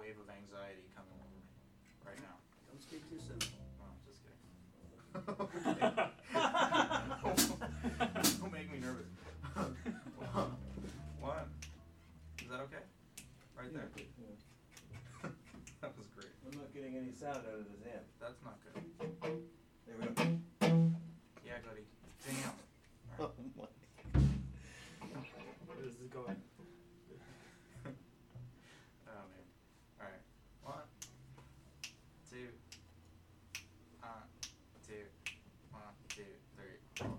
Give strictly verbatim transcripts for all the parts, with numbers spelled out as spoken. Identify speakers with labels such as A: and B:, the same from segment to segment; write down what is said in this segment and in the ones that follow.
A: wave of anxiety coming over me right now.
B: Don't speak too soon.
A: No, just kidding. Don't make me nervous. One. Is that okay? Right there?
C: Yeah.
A: That was great.
C: I'm not getting any sound out of this amp.
A: That's not good.
C: There we go.
A: Yeah, goody. Damn.
C: Oh my.
D: Where is this going?
A: Oh man. Alright. One, two, uh, two, one, two, three, four.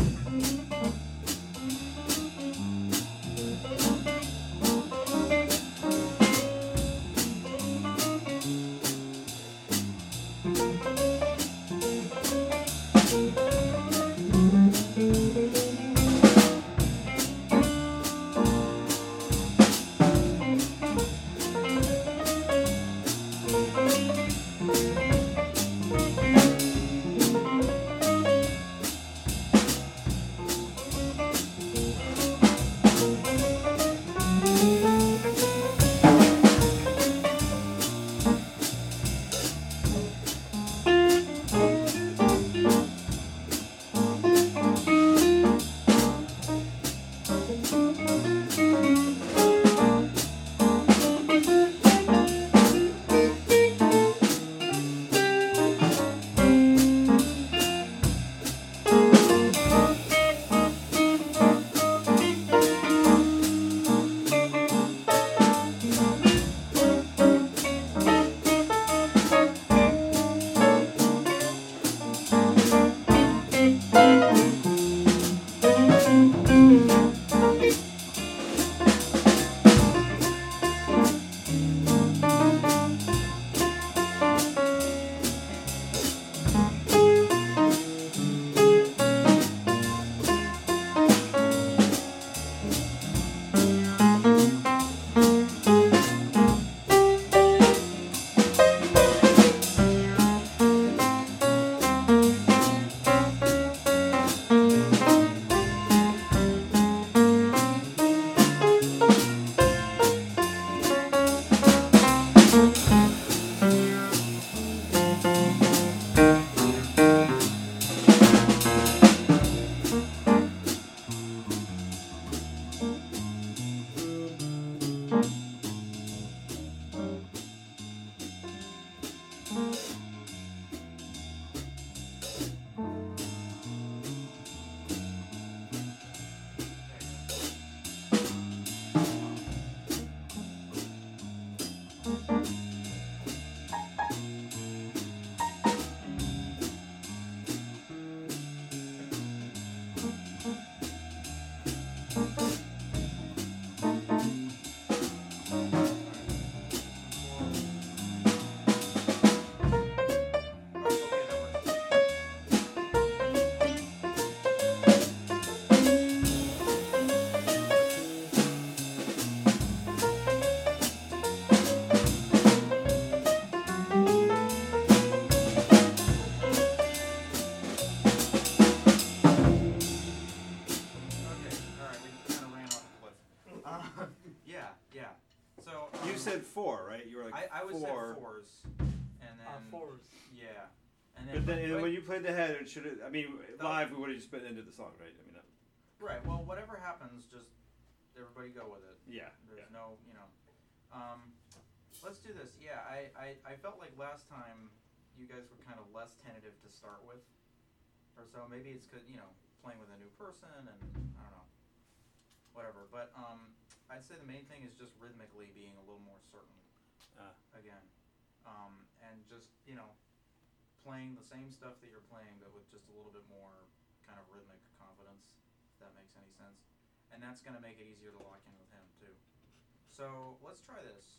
C: Played the head, it should have. I mean, live we would have just been into the song, right? I mean, that,
A: right. Well, whatever happens, just everybody go with it.
C: Yeah.
A: There's
C: yeah.
A: no, you know. Um, let's do this. Yeah, I, I, I felt like last time you guys were kind of less tentative to start with, or so. Maybe it's cause you know playing with a new person and I don't know, whatever. But um, I'd say the main thing is just rhythmically being a little more certain.
C: Uh.
A: Again, um, and just you know. Playing the same stuff that you're playing, but with just a little bit more kind of rhythmic confidence, if that makes any sense. And that's going to make it easier to lock in with him, too. So let's try this.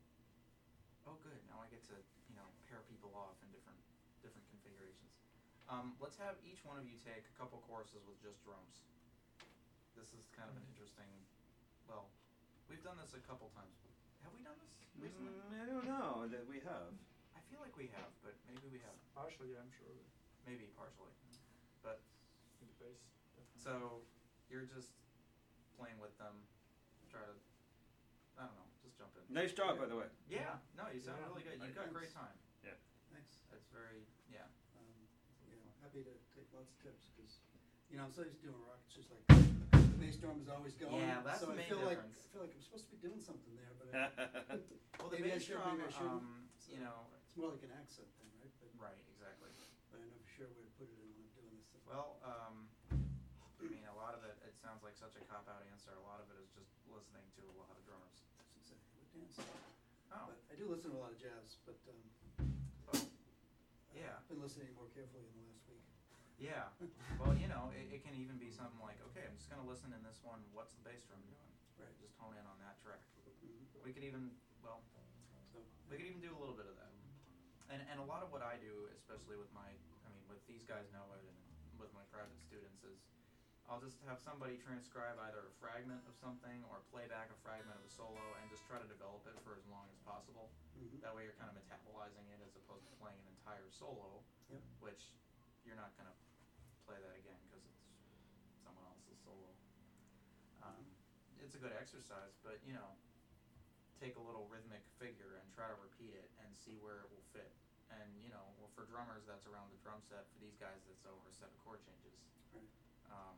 A: Oh, good. Now I get to, you know, pair people off in different different configurations. Um, let's have each one of you take a couple choruses with just drums. This is kind of an interesting, well, we've done this a couple times. Have we done this recently?
C: Mm, I don't know that we have.
A: I feel like we have, but maybe we haven't.
D: Partially, I'm sure.
A: Maybe partially, but
D: In the bass, definitely.
A: so you're just playing with them. Try to, I don't know, just jump in.
C: Nice job, by the way.
A: Yeah, no, you sound
D: Yeah.
A: really good. You've got great time.
B: Thanks.
A: It's very, yeah.
B: Um, yeah, happy to take lots of tips because, you know, I'm so used to doing rock. It's just like the bass drum is always going.
A: Yeah, that's
B: so
A: the
B: I
A: main
B: feel
A: difference.
B: like I feel like I'm supposed to be doing something there, but I,
A: Well, the
B: Maybe I
A: bass
B: should,
A: drum,
B: maybe I shouldn't.
A: um,
B: So-
A: you know,
B: it's more like an accent thing, right? But,
A: right, exactly.
B: but I know for sure where to put it in when I'm doing this stuff.
A: Well, um, I mean, a lot of it, it sounds like such a cop-out answer. A lot of it is just listening to a lot of drummers.
B: That's exactly what Dan said.
A: Oh,
B: But I do listen to a lot of jazz, but um,
A: well,
B: uh,
A: Yeah.
B: I've been listening more carefully in the last week.
A: yeah. Well, you know, it, it can even be something like, okay, I'm just gonna listen in this one. What's the bass drum doing?
B: Right.
A: Just hone in on that track.
B: Mm-hmm.
A: We could even, well,
B: So
A: we could even do a little bit of that. And and a lot of what I do, especially with my, I mean, with these guys know it, and with my private students, is I'll just have somebody transcribe either a fragment of something or play back a fragment of a solo, and just try to develop it for as long as possible.
B: mhm.
A: That way, you're kind of metabolizing it as opposed to playing an entire solo,
B: Yep.
A: which you're not gonna play that again because it's someone else's solo. Um, it's a good exercise, but you know, take a little rhythmic figure and try to repeat it and see where it will fit. And you know, well, for drummers, that's around the drum set. For these guys, that's over a set of chord changes.
B: Right.
A: Um,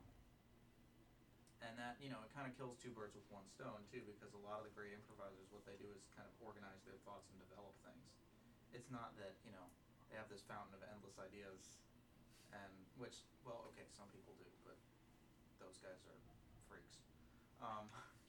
A: and that, you know, it kind of kills two birds with one stone too, because a lot of the great improvisers, what they do is kind of organize their thoughts and develop things. It's not that, you know, they have this fountain of endless ideas, and which, well, okay, some people do, but those guys are freaks. Um,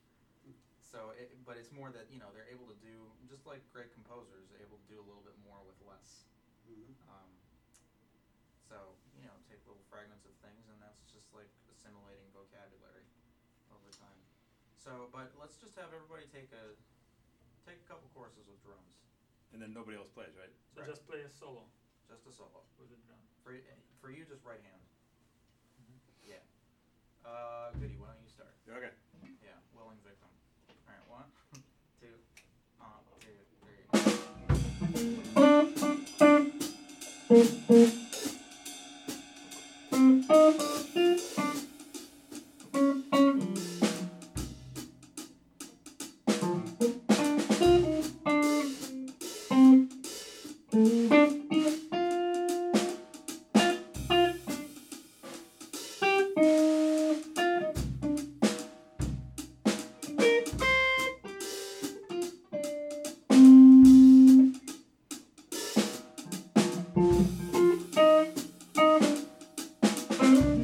A: so, it, but it's more that, you know, they're able to do, just like great composers, they're able to do a little bit more with less.
B: Mhm.
A: Um, so, you know, take little fragments of things, and that's just like assimilating vocabulary over time. So, but let's just have everybody take a take a couple courses with drums,
C: And then nobody else plays, right?
D: So
A: Right.
D: just play a solo
A: just a solo.
D: with the drum.
A: For y- for you, just right hand.
D: Mhm.
A: Yeah. Uh, Goody, why don't you start?
C: Okay.
A: Yeah, willing victim. All right, one, two, uh, two, three.
E: Thank you.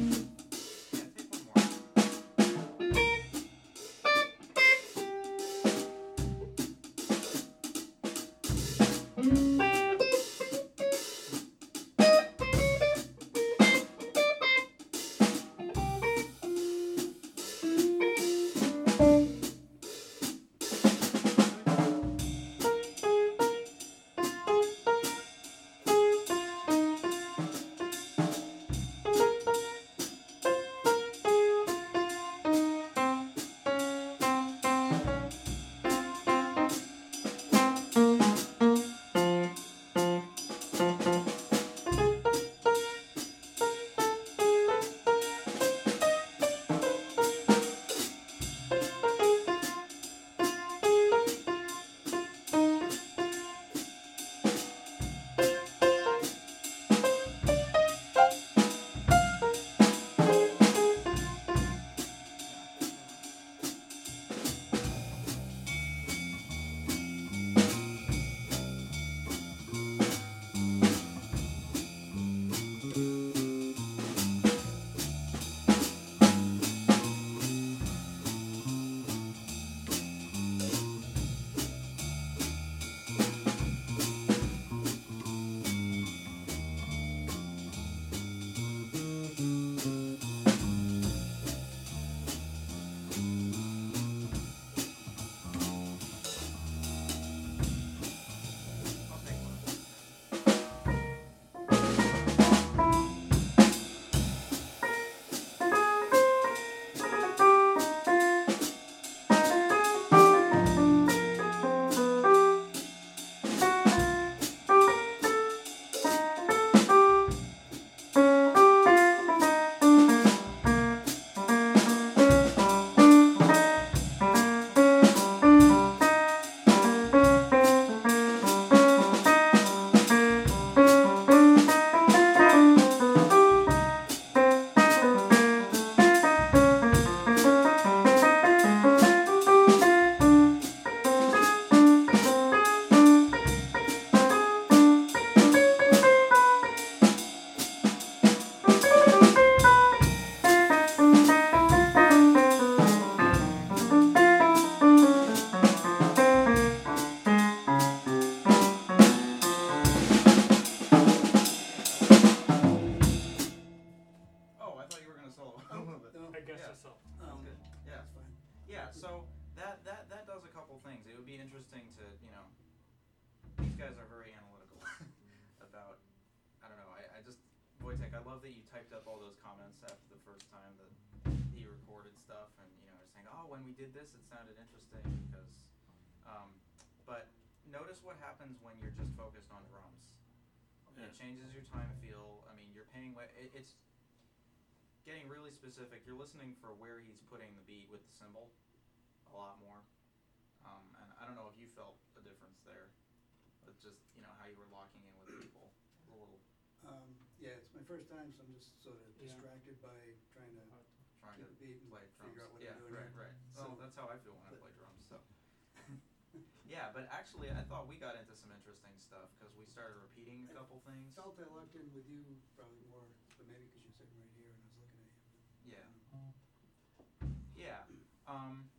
D: guess
A: Yeah.
D: so.
B: Um,
A: Good. Yeah.
B: That's fine.
A: Yeah, so that, that, that does a couple things. It would be interesting to, you know, these guys are very analytical about, I don't know, I, I just, Wojtek, I love that you typed up all those comments after the first time that he recorded stuff and, you know, saying, oh, when we did this, it sounded interesting because, um, but notice what happens when you're just focused on drums.
C: Yeah.
A: It changes your time feel. I mean, you're paying, wa- it, it's getting really specific. You're listening for where he's putting the beat with the cymbal a lot more. Um, and I don't know if you felt a difference there, but just, you know, how you were locking in with people a little,
B: Um, yeah, it's my first time, so I'm just sort of
D: Yeah.
B: distracted by trying to
D: Hard to-
A: trying
B: get
A: to
B: the beat and
A: play drums.
B: figure out what
A: Yeah,
B: I'm doing
A: right,
B: here.
A: right.
B: So-
A: Well, that's how I feel when I
B: but-
A: play drums, so. Yeah, but actually, I thought we got into some interesting stuff, cause we started repeating a
B: I
A: couple things.
B: Felt I locked in with you probably more, but maybe because you're sitting right here and I was looking at you.
A: Yeah.
B: Um,
A: Yeah, um,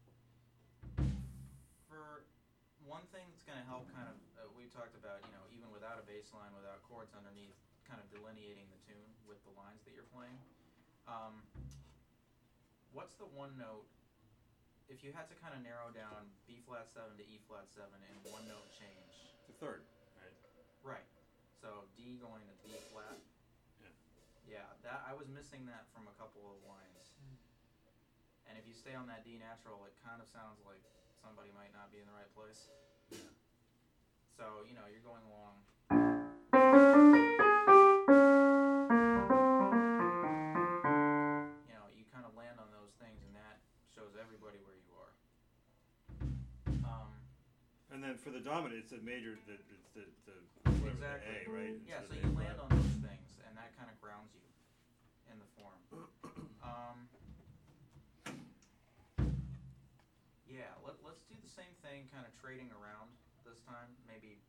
A: for one thing that's gonna help kind of, uh, we talked about, you know, even without a bass line, without chords underneath, kind of delineating the tune with the lines that you're playing. Um, what's the one note, if you had to kind of narrow down B flat seven to E flat seven in one note change?
C: The third, right?
A: Right, so D going to B flat.
C: Yeah.
A: Yeah, that, I was missing that from a couple of lines.
D: Mm.
A: And if you stay on that D natural, it kind of sounds like somebody might not be in the right place.
C: Yeah.
A: So, you know, you're going along. You know, you kind of land on those things and that shows everybody where you are. Um,
C: And then for the dominant, it's a major, the, it's the, the, whatever, the
A: Exactly.
C: A, right?
A: yeah, so
C: Instead of
A: you
C: A
A: land
C: flat.
A: on those things and that kind of grounds you in the form. Um, yeah, let, let's do the same thing, kind of trading around this time. Maybe,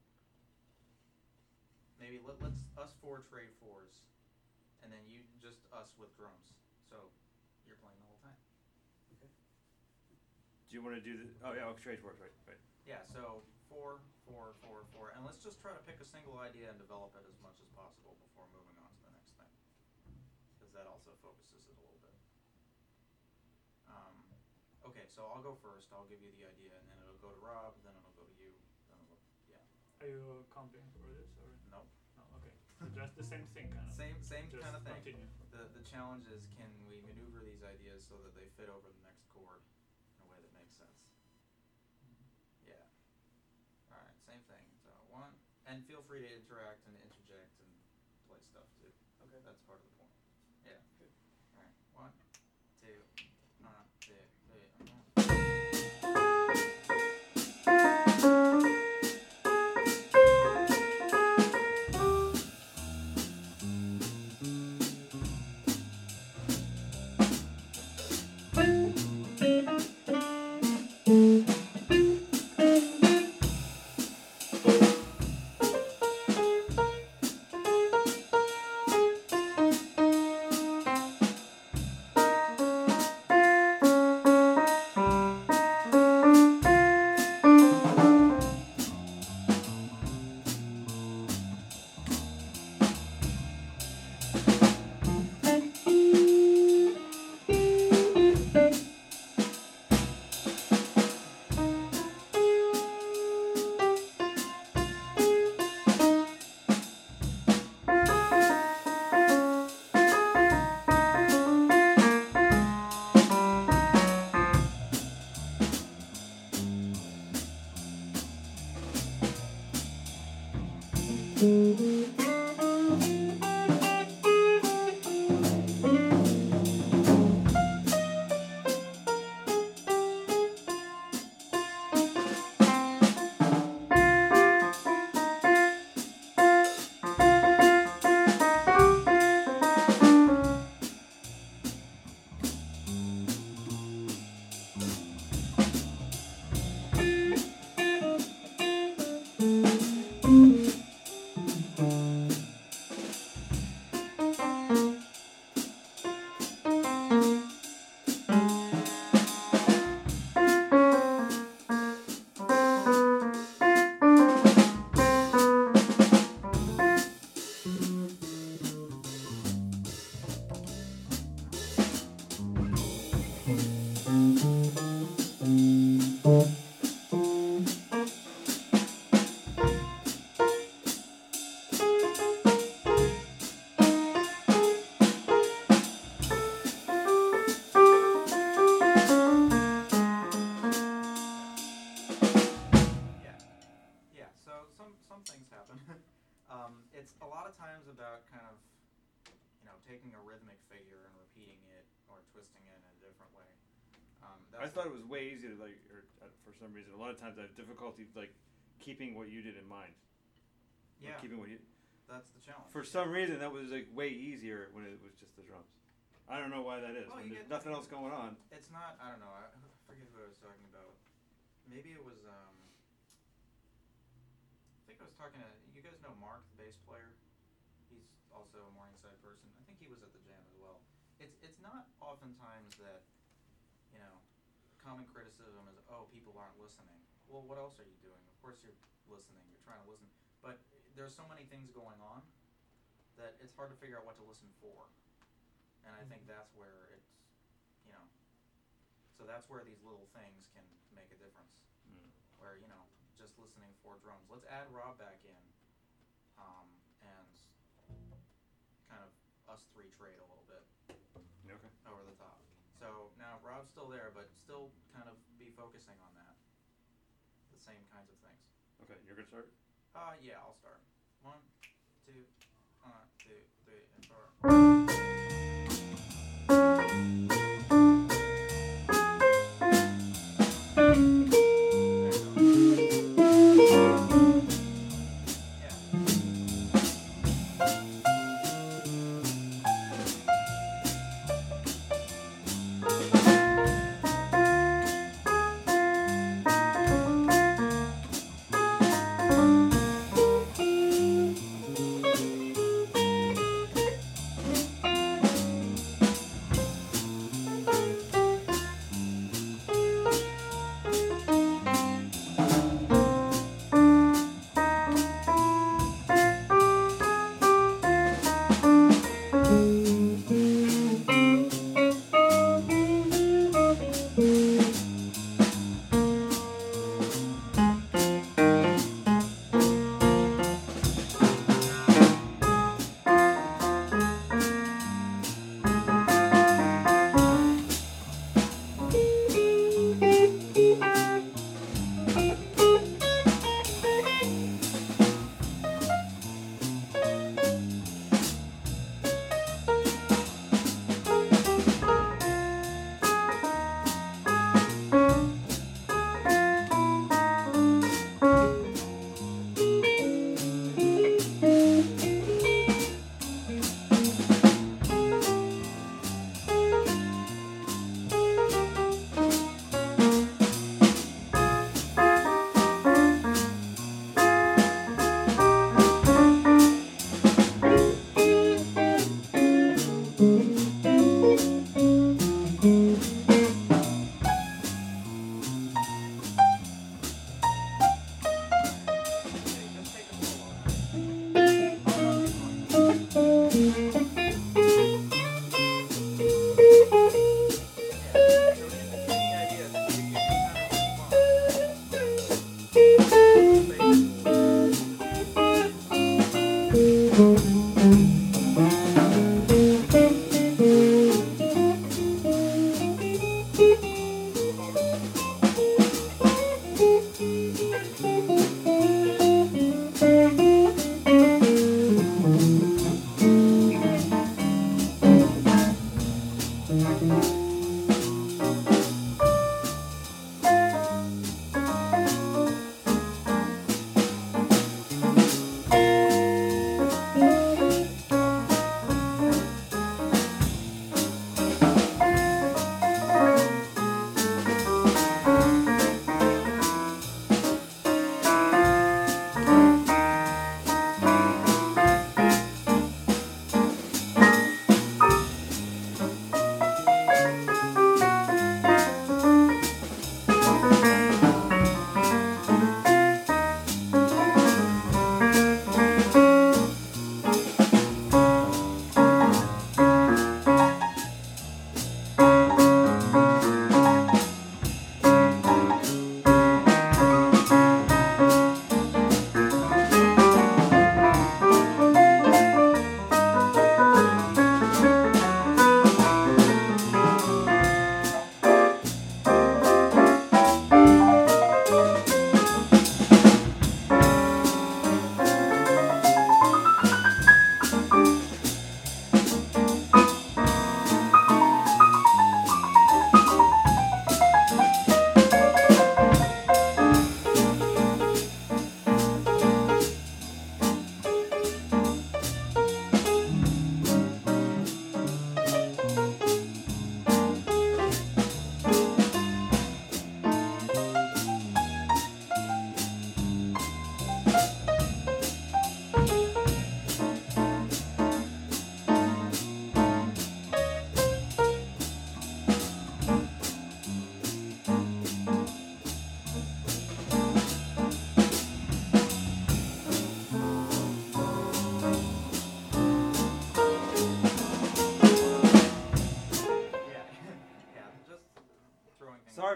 A: maybe let, let's, us four trade fours, and then you, just us with drums. So, you're playing the whole time.
B: Okay.
C: Do you wanna do the, oh yeah, okay, trade for it, right, right.
A: Yeah, so four, four, four, four, and let's just try to pick a single idea and develop it as much as possible before moving on to the next thing. Cause that also focuses it a little bit. Um, okay, so I'll go first, I'll give you the idea, and then it'll go to Rob, then it'll go to you, then it'll, yeah,
D: Are you uh, counting for this or?
A: nope.
D: No, okay. So just the same thing kind of.
A: Same, same
D: Just
A: kind of thing.
D: continue.
A: The, the challenge is, can we maneuver these ideas so that they fit over the next chord in a way that makes sense? Yeah. Alright, same thing. So one, and feel free to interact and interject and play stuff too.
B: Okay.
A: That's part of the point. Yeah.
B: Good.
A: Alright, one, two, one, two, three, uh-huh. Yeah, yeah. So some some things happen. um, it's a lot of times about kind of, you know, taking a rhythmic figure and repeating it or twisting it in a different way. Um,
C: I
A: that's
C: thought it was way easier, like, or uh, for some reason, a lot of times I have difficulty like keeping what you did in mind. Like,
A: yeah.
C: keeping what you.
A: That's the challenge.
C: For some reason, that was like way easier when it was just the drums. I don't know why that is.
A: Well,
C: when
A: you
C: there's
A: get-
C: nothing else going on.
A: It's not. I don't know. I I forget who I was talking about. Maybe it was. Um, I think I was talking to. You guys know Mark, the bass player. He's also a Morningside person. I think he was at the jam as well. It's it's not oftentimes that, you know, common criticism is, oh, people aren't listening. Well, what else are you doing? Of course you're listening. You're trying to listen, but there's so many things going on that it's hard to figure out what to listen for. And I think that's where it's, you know, so that's where these little things can make a difference.
C: Mm.
A: Where, you know, just listening for drums. Let's add Rob back in, um, and kind of us three trade a little bit
C: Okay.
A: over the top. So now Rob's still there, but still kind of be focusing on that. The same kinds of things.
C: Okay, you're gonna start.
A: Uh, yeah, I'll start. One, two, one, two, three, and four. There you go. Yeah.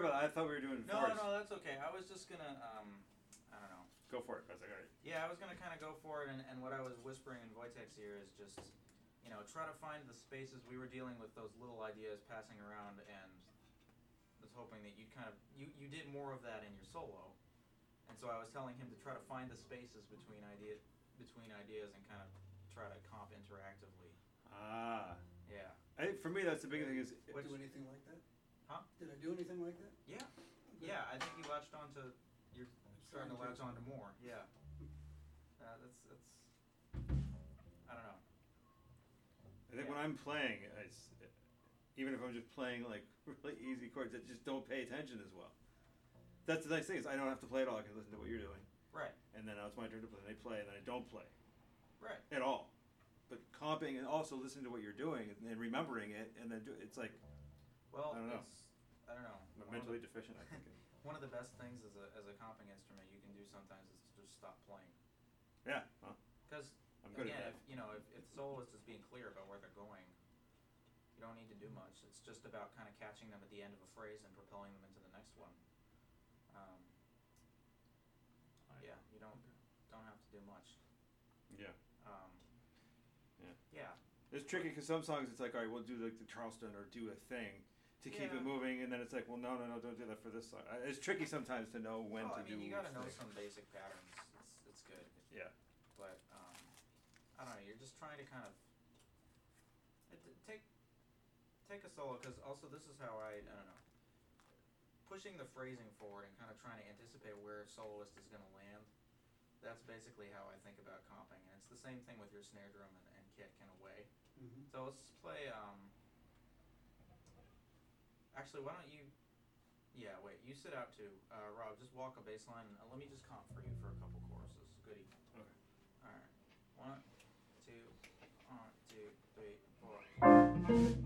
C: about it. I thought we were doing
A: No,
C: fours.
A: no, that's okay. I was just gonna, um, I don't know.
C: Go for it. I was like, all right.
A: Yeah, I was gonna kind of go for it, and, and what I was whispering in Wojtek's ear is just, you know, try to find the spaces. We were dealing with those little ideas passing around, and was hoping that you'd kind of, you, you did more of that in your solo. And so I was telling him to try to find the spaces between idea, between ideas and kind of try to comp interactively.
C: Ah.
A: Yeah.
C: I, for me, that's the big thing is.
B: Did I
A: Which-
B: do anything like that?
A: Huh?
B: Did I do anything like that?
A: Yeah. Yeah, I think you latched onto, you're starting to latch onto more. Yeah. Uh, that's, that's, I don't know.
C: I think
A: Yeah.
C: when I'm playing, it's, even if I'm just playing like really easy chords that just don't pay attention as well. That's the nice thing is I don't have to play it all. I can listen to what you're doing,
A: Right.
C: and then now it's my turn to play. And I play, and then I don't play
A: Right.
C: at all. But comping and also listening to what you're doing and, and remembering it, and then do it's like
A: Well,
C: I don't know.
A: it's, I don't know.
C: I'm
A: One of
C: mentally
A: the-
C: deficient. I think.
A: One of the best things as a, as a comping instrument you can do sometimes is to just stop playing.
C: Yeah. Well,
A: Because,
C: I'm good
A: again,
C: at
A: if,
C: that.
A: you know, if, if the soloist is being clear about where they're going, you don't need to do much. It's just about kind of catching them at the end of a phrase and propelling them into the next one. Um,
D: I-
A: yeah, you don't
D: okay.
A: don't have to do much.
C: Yeah.
A: Um,
C: Yeah.
A: Yeah.
C: It's tricky because some songs it's like, all right, we'll do like the Charleston or do a thing to keep
A: Yeah.
C: it moving, and then it's like, well, no, no, no, don't do that for this song. Uh, It's tricky sometimes to know when
A: well,
C: to
A: I mean,
C: do.
A: you gotta
C: which
A: know
C: thing.
A: some basic patterns. It's it's good.
C: Yeah.
A: But um, I don't know. You're just trying to kind of it, t- take take a solo because also this is how I I don't know. Pushing the phrasing forward and kind of trying to anticipate where a soloist is going to land. That's basically how I think about comping, and it's the same thing with your snare drum and, and kick in a way.
B: Mm-hmm.
A: So let's play. Um, actually, why don't you? Yeah, wait. You sit out too, uh, Rob. Just walk a bass line, and uh, let me just comp for you for a couple choruses. Goodie.
C: Okay.
A: All right. One, two, one, two, three, four.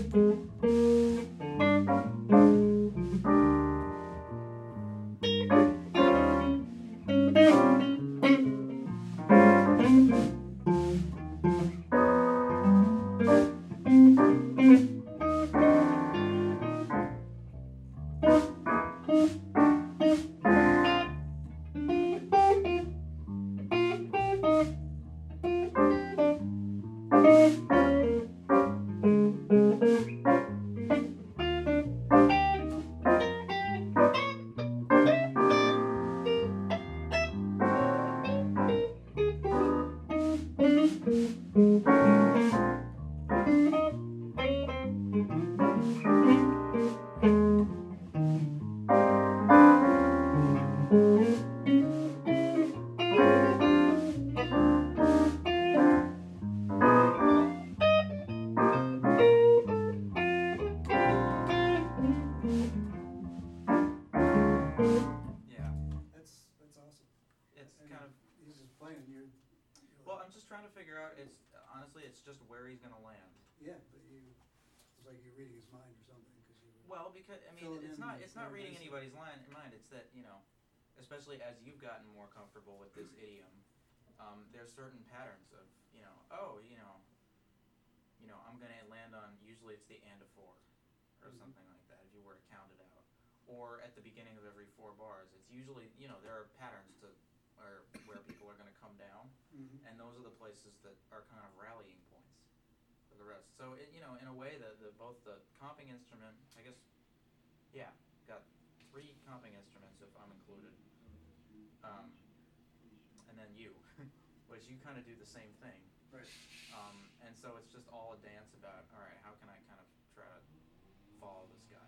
A: Yeah.
B: That's that's awesome.
A: It's
B: I
A: kind
B: mean,
A: of.
B: he's just playing. You're. you're
A: Well,
B: like,
A: I'm just trying to figure out. It's honestly, it's just where he's gonna land.
B: yeah, but you. It's like you're reading his mind or something because you.
A: Well, because I mean,
B: Fill it
A: it's
B: in
A: not it's not
B: very
A: reading
B: nicely.
A: anybody's line, mind. It's that you know, especially as you've gotten more comfortable with this idiom, um, there's certain patterns of you know, oh, you know, you know, I'm gonna land on. Usually, it's the and of four, or
B: Mhm.
A: something like that. If you were to count it out, or at the beginning of every four bars, it's usually you know there are patterns to, or where people are gonna come down.
B: Mm-hmm.
A: And those are the places that are kind of rallying points for the rest. So it, you know, in a way, the, the both the comping instrument, I guess, yeah, got three comping instruments if I'm included, um, and then you, which you kind of do the same thing.
B: Right.
A: Um, and so it's just all a dance about, all right, how can I kind of try to follow this guy?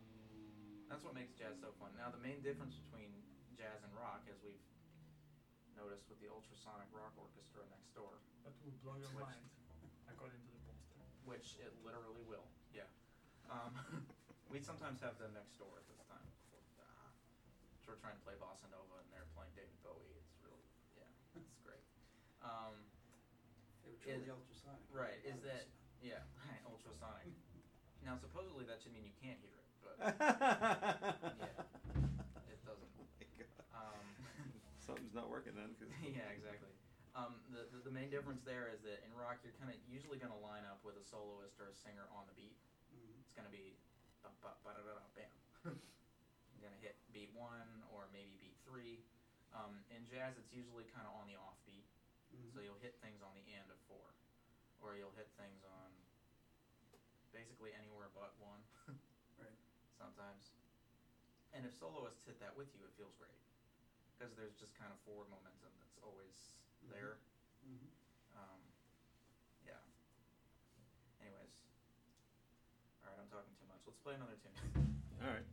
A: That's what makes jazz so fun. Now, the main difference between jazz and rock, as we've noticed with the ultrasonic rock orchestra next door,
D: That will blow your
A: Which-
D: mind, according to the poster.
A: which it literally will. Yeah. Um, we sometimes have them next door at this time. Uh, so we're trying to play bossa nova, and they're playing David Bowie. It's really, yeah, it's great. Um,
B: They were truly
A: Is-
B: ultrasonic.
A: right, is
B: Obviously.
A: that- yeah, right, ultrasonic. Now, supposedly that should mean you can't hear it, but yeah, it doesn't. Um,
C: Something's not working then. Cause
A: yeah, exactly. Um, the, the the main difference there is that in rock you're kind of usually going to line up with a soloist or a singer on the beat.
B: Mhm.
A: It's going to be bum, bum, ba da da da bam. hit beat one or maybe beat three. Um, in jazz, it's usually kind of on the off beat,
B: Mhm.
A: so you'll hit things on the and of four, or you'll hit things on basically anywhere but one.
B: Right.
A: Sometimes. And if soloists hit that with you, it feels great, because there's just kind of forward momentum that's always
B: Mhm.
A: there.
B: Mhm.
A: Um, yeah. Anyways. Alright, I'm talking too much. Let's play another tune.
C: Alright.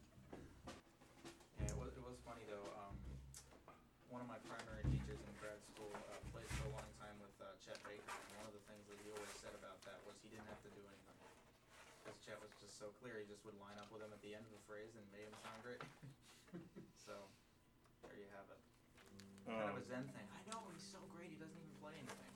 A: Yeah, it was, it was funny though. Um, one of my primary teachers in grad school uh, played for a long time with uh, Chet Baker, and one of the things that he always said about that was he didn't have to do anything. Because Chet was just so clear, he just would line up with him at the end of the phrase and made him sound great. So, there you have it. Kind of a
C: Um,
A: Zen thing. I know, he's so great, he doesn't even play anything.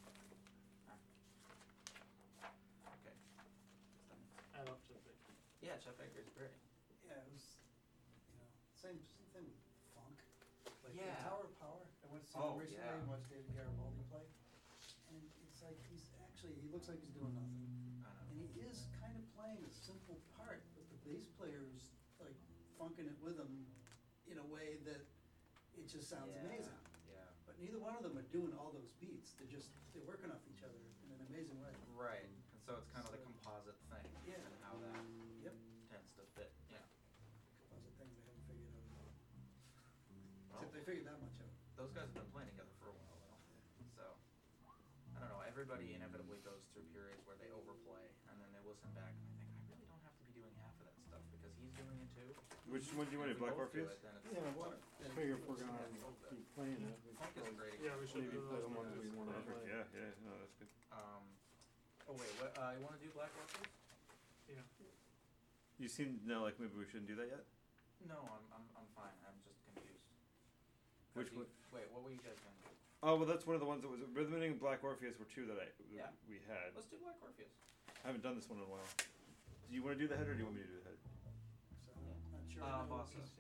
A: Okay.
D: I love Chet Baker.
A: Yeah, Chet Baker's great.
B: Yeah, it was, you know, same, same thing with funk. Like
A: Yeah.
B: the Tower of Power, I went to see
A: Oh,
B: him recently
A: yeah.
B: and watched David Garibaldi play. And it's like, he's actually, he looks like he's doing nothing.
A: I know.
B: And he is kind of playing a simple part, but the bass player is like funking it with him in a way that it just sounds
A: Yeah,
B: amazing.
A: Yeah.
B: But neither one of them are doing all those beats, they're just, they're working off each other in an amazing way.
A: Right, and so it's kind of the
B: So-
A: composite thing,
B: Yeah.
A: and how that
B: Yep.
A: tends to fit, yeah.
B: Composite thing they haven't figured out yet.
A: Well,
B: Except they figured that much out.
A: those guys have been playing together for a while though, so, I don't know, everybody inevitably goes through periods where they overplay, and then they listen back and they think, I really don't have to be doing half of that stuff, because he's doing it too.
C: which one do you want to
A: And if
C: do,
A: we
C: Black
A: both do
C: Orpheus?
A: it, then it's
E: Yeah, well,
A: better.
E: I figure if we're
A: Yeah,
E: gonna
A: both of
E: keep
A: it.
E: playing it, we
A: Funk is a
E: should
A: great
D: Yeah, we should
E: maybe
D: do
E: play
D: those
E: the ones
D: guys.
E: we wanna
C: Perfect,
E: play.
C: yeah, yeah, no, that's good.
A: Um, oh wait, what, uh, you wanna do Black Orpheus?
D: Yeah.
C: You seem now like maybe we shouldn't do that yet?
A: No, I'm, I'm, I'm fine, I'm just confused. 'Cause
C: Which
A: you-
C: one?
A: Wait, what were you guys gonna do?
C: Oh, well, that's one of the ones that was, Rhythming and Black Orpheus were two that I,
A: Yeah.
C: we had.
A: Let's do Black Orpheus.
C: I haven't done this one in a while. Do you wanna do the head or do you want me to do the head?
B: So, not sure.
A: Uh,
B: I know
A: bossa.
B: what's-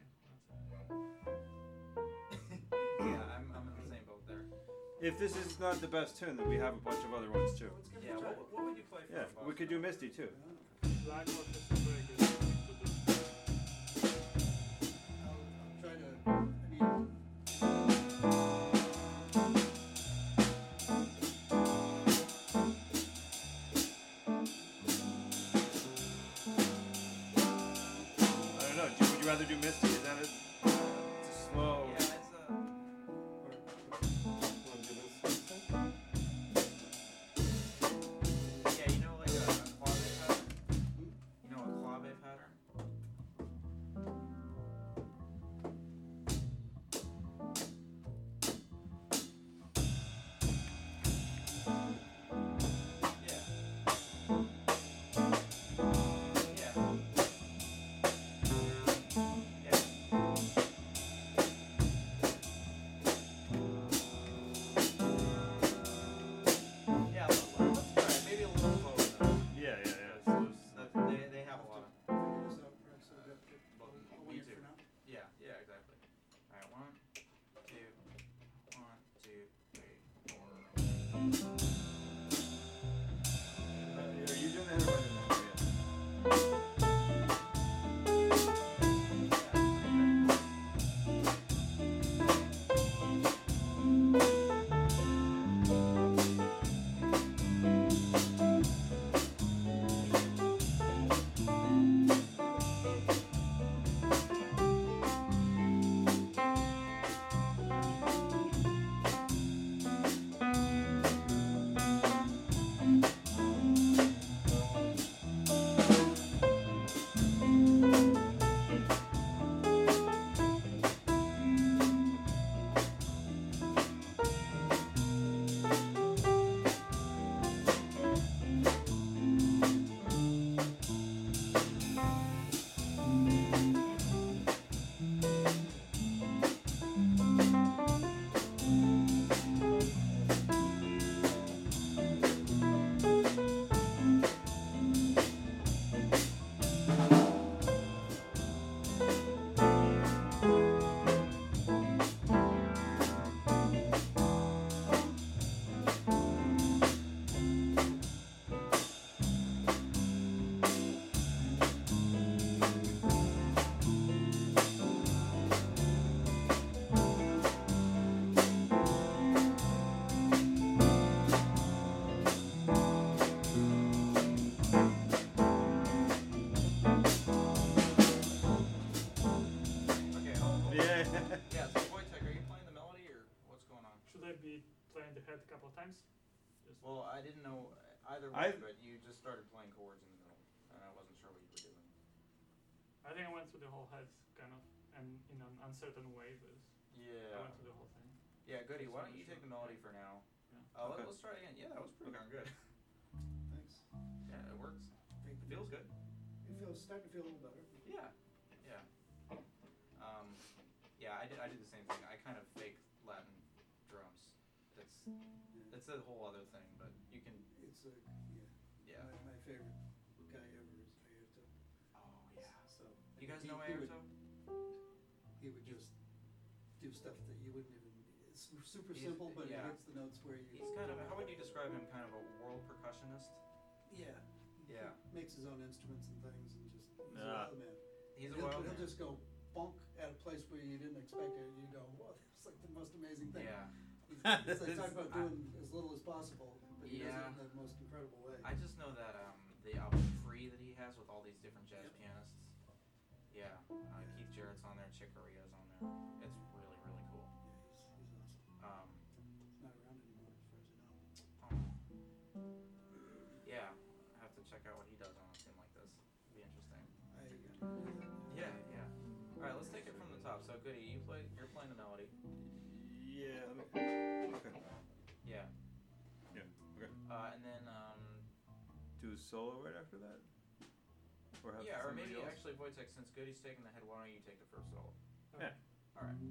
A: Yeah, I'm, I'm in the same boat there.
C: If this is not the best tune, then we have a bunch of other ones too.
B: So let's give it
A: Yeah,
B: a try.
A: what, what would you play for
C: Yeah,
A: a
C: we could do Misty too.
B: I don't know.
D: Black Orpheus is very good thing to do.
B: I'll, I'll try to, I mean,
C: I don't know, do, would you rather do Misty? Is that a, it's a slow?
A: Yeah, it's a,
E: Wanna do this thing?
A: yeah, you know like a, a clave pattern? You know a clave pattern? Yeah. Yeah. Yeah. Well, I didn't know either
C: I-
A: way, but you just started playing chords in the middle, and I wasn't sure what you were doing.
D: I think I went through the whole head kind of, and in an uncertain way, but
A: Yeah.
D: I went through the whole thing.
A: Yeah, goody.
D: Just
A: Why don't
D: wanted
A: you
D: to
A: take
D: show-
A: the melody
D: yeah.
A: for now?
D: Yeah.
A: Uh,
C: Okay.
A: let, let's try it again. Yeah, that was pretty darn good.
B: Thanks.
A: Yeah, it works.
B: Thank
A: It
B: you.
A: feels good.
B: It feels, starting to feel a little better.
A: Yeah, yeah. Um, yeah, I did. I did the same thing. I kind of fake Latin drums. It's
B: Yeah.
A: it's a whole other thing, but you can.
B: It's a, yeah.
A: Yeah.
B: My, my favorite guy ever is Ayrton.
A: Oh yeah.
B: So.
A: You guys
B: he-
A: know
B: he would-
A: Airto?
B: He would just do stuff that you wouldn't even, it's su- super
A: He's-
B: simple, but he
A: yeah.
B: hits the notes where you.
A: He's kind of. How would you describe him? Kind of a world percussionist.
B: Yeah. He
A: Yeah.
B: Makes his own instruments and things and just, he's a
C: Ah.
B: wild man.
A: He's a
B: He'll,
A: wild
B: he'll
A: man.
B: just go bonk at a place where you didn't expect it, and you go, "Whoa, that's like the most amazing thing."
A: Yeah.
B: He's, it's like talking about
A: I-
B: doing as little as possible, but he does
A: Yeah.
B: it in the most incredible way.
A: I just know that um, the album Free that he has with all these different jazz
B: Yep.
A: pianists. Yeah, uh,
B: Yeah.
A: Keith Jarrett's on there, Chick Corea's on there. It's really really cool.
B: Yeah, he's, he's awesome.
A: Um,
B: He's not around anymore, as far as I know.
A: um, yeah, I have to check out what he does on a thing like this. It'd be interesting.
B: I, uh,
A: Yeah, yeah. All right, let's take it from the top. So Goody, you play. You're playing the melody.
C: Yeah. Let me, okay.
A: Yeah.
C: Yeah. Okay.
A: Uh, and then um,
C: Do a solo right after that. Or have
A: yeah, or
C: somebody
A: maybe
C: else?
A: actually Wojtek, since Goody's taking the head, why don't you take the first solo?
C: Yeah.
A: All right.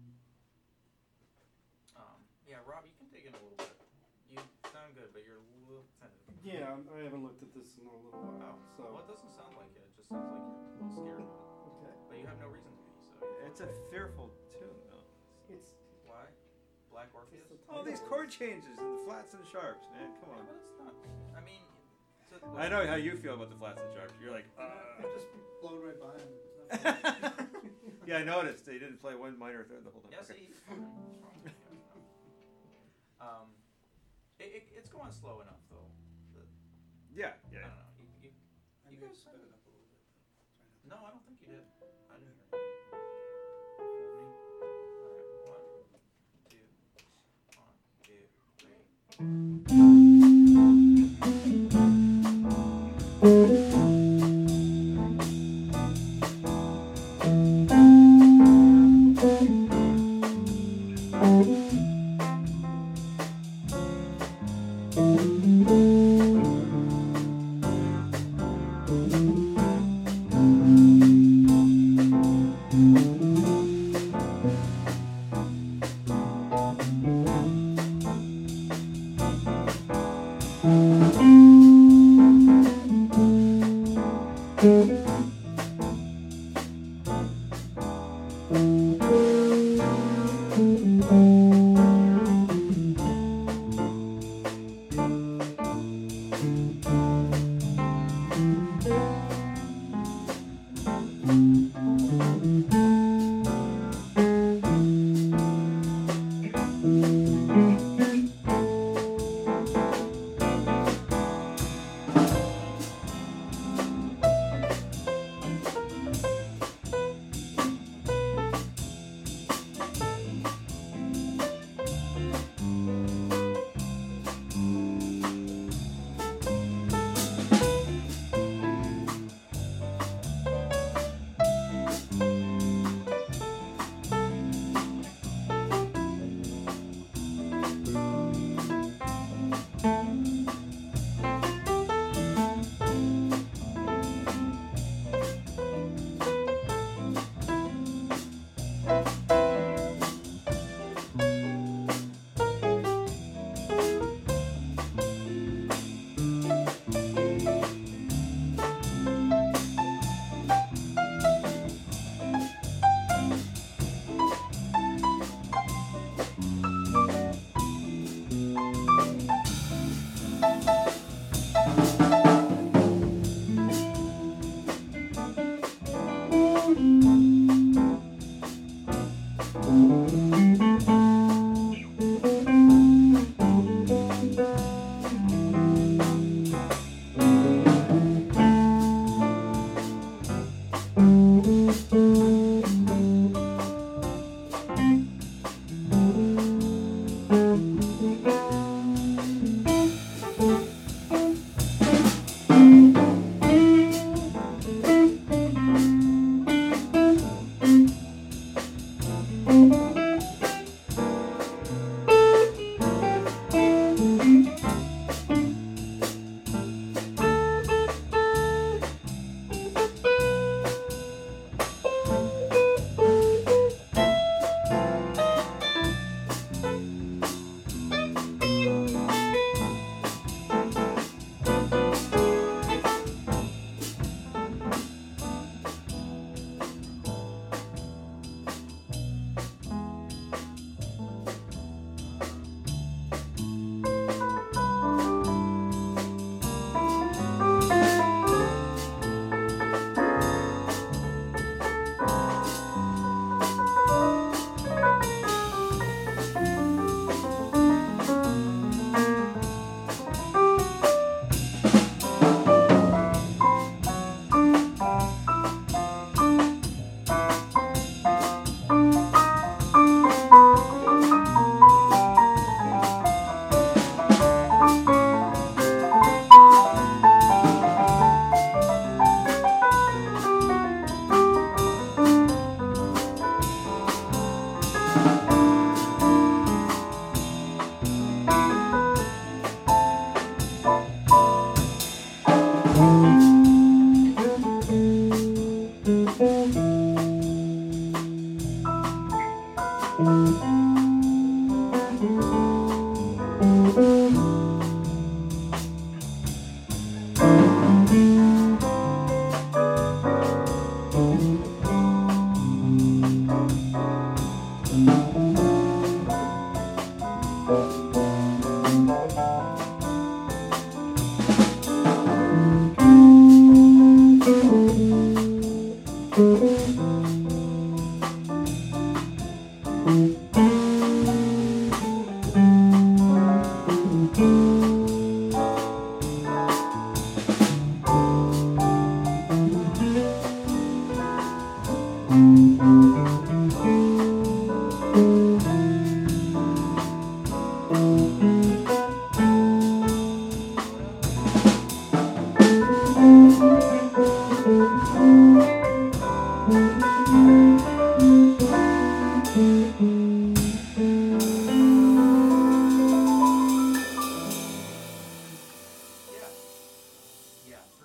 A: Um, yeah, Rob, you can dig in a little bit. You sound good, but you're a little tentative.
E: Yeah, I'm- I haven't looked at this in a little
A: Oh,
E: while, so.
A: well, it doesn't sound like it. It just sounds like you're a little scared of it.
E: Okay.
A: But you have no reason to be. So
C: It's a fearful tune, though.
E: It's,
A: why? Black Orpheus?
E: it's the
C: All these chord changes and the flats and sharps, man. Come
A: Yeah,
C: on.
A: but it's not. I mean, so
C: I know how you feel about the flats and sharps. You're like,
B: I'm
C: uh.
B: just blowing right by him. It's not fun.
C: Yeah, I noticed they didn't play one minor third the whole time.
A: Yeah,
C: Okay.
A: see, it's fine. What's wrong with you? Um, it, it, it's going slow enough though. The,
C: Yeah,
A: I
C: yeah.
A: don't know. You, you,
B: I
A: You
B: may have
A: guys
B: sped
A: sound-
B: it up a little bit, but try not to.
A: no, I don't think you did. I didn't hear you. Hold me. All right, one, two, one, two, three.
F: Thank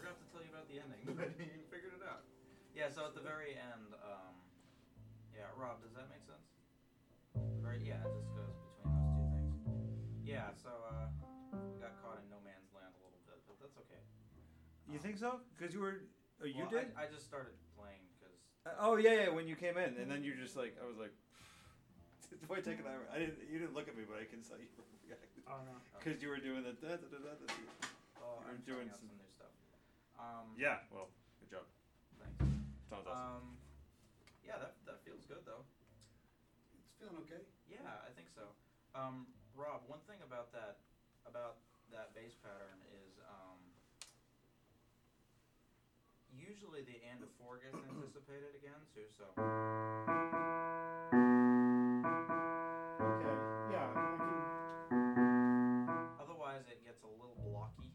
A: forgot to tell you about the ending, but you figured it out. Yeah, so at the very end, um, yeah, Rob, does that make sense? The very, yeah, it just goes between those two things. Yeah, so uh, we got caught in no man's land a little bit, but that's okay.
C: You
A: Um,
C: think so? Because you were. Oh, you
A: well,
C: did.
A: I, I just started playing because.
C: Uh, oh yeah, yeah. When you came in, and then you're just like, I was like, why take an hour? I didn't. You didn't look at me, but I can tell you reacted.
D: Oh no.
C: Because you were doing the. Da, da, da, da, da.
A: Oh,
C: You're
A: I'm
C: doing
A: trying out
C: some-
A: some new stuff. Um,
C: Yeah. Well, good job.
A: Thanks.
C: Sounds awesome.
A: Um, yeah, that that feels good though.
B: It's feeling okay.
A: Yeah, I think so. Um, Rob, one thing about that about that bass pattern is um, usually the and of four gets anticipated again too. So
E: Okay, yeah, I can,
A: otherwise it gets a little blocky.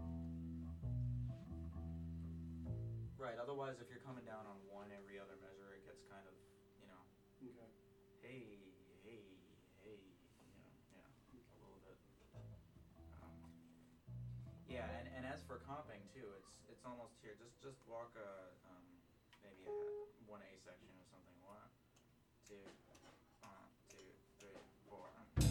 A: Right. Otherwise, if you're coming down on one every other measure, it gets kind of, you know,
E: okay.
A: hey, hey, hey, you know, yeah, a little bit. Um, yeah, and, and as for comping too, it's it's almost here. Just just walk a um, maybe a one A section or something. One, two, one, two, three, four.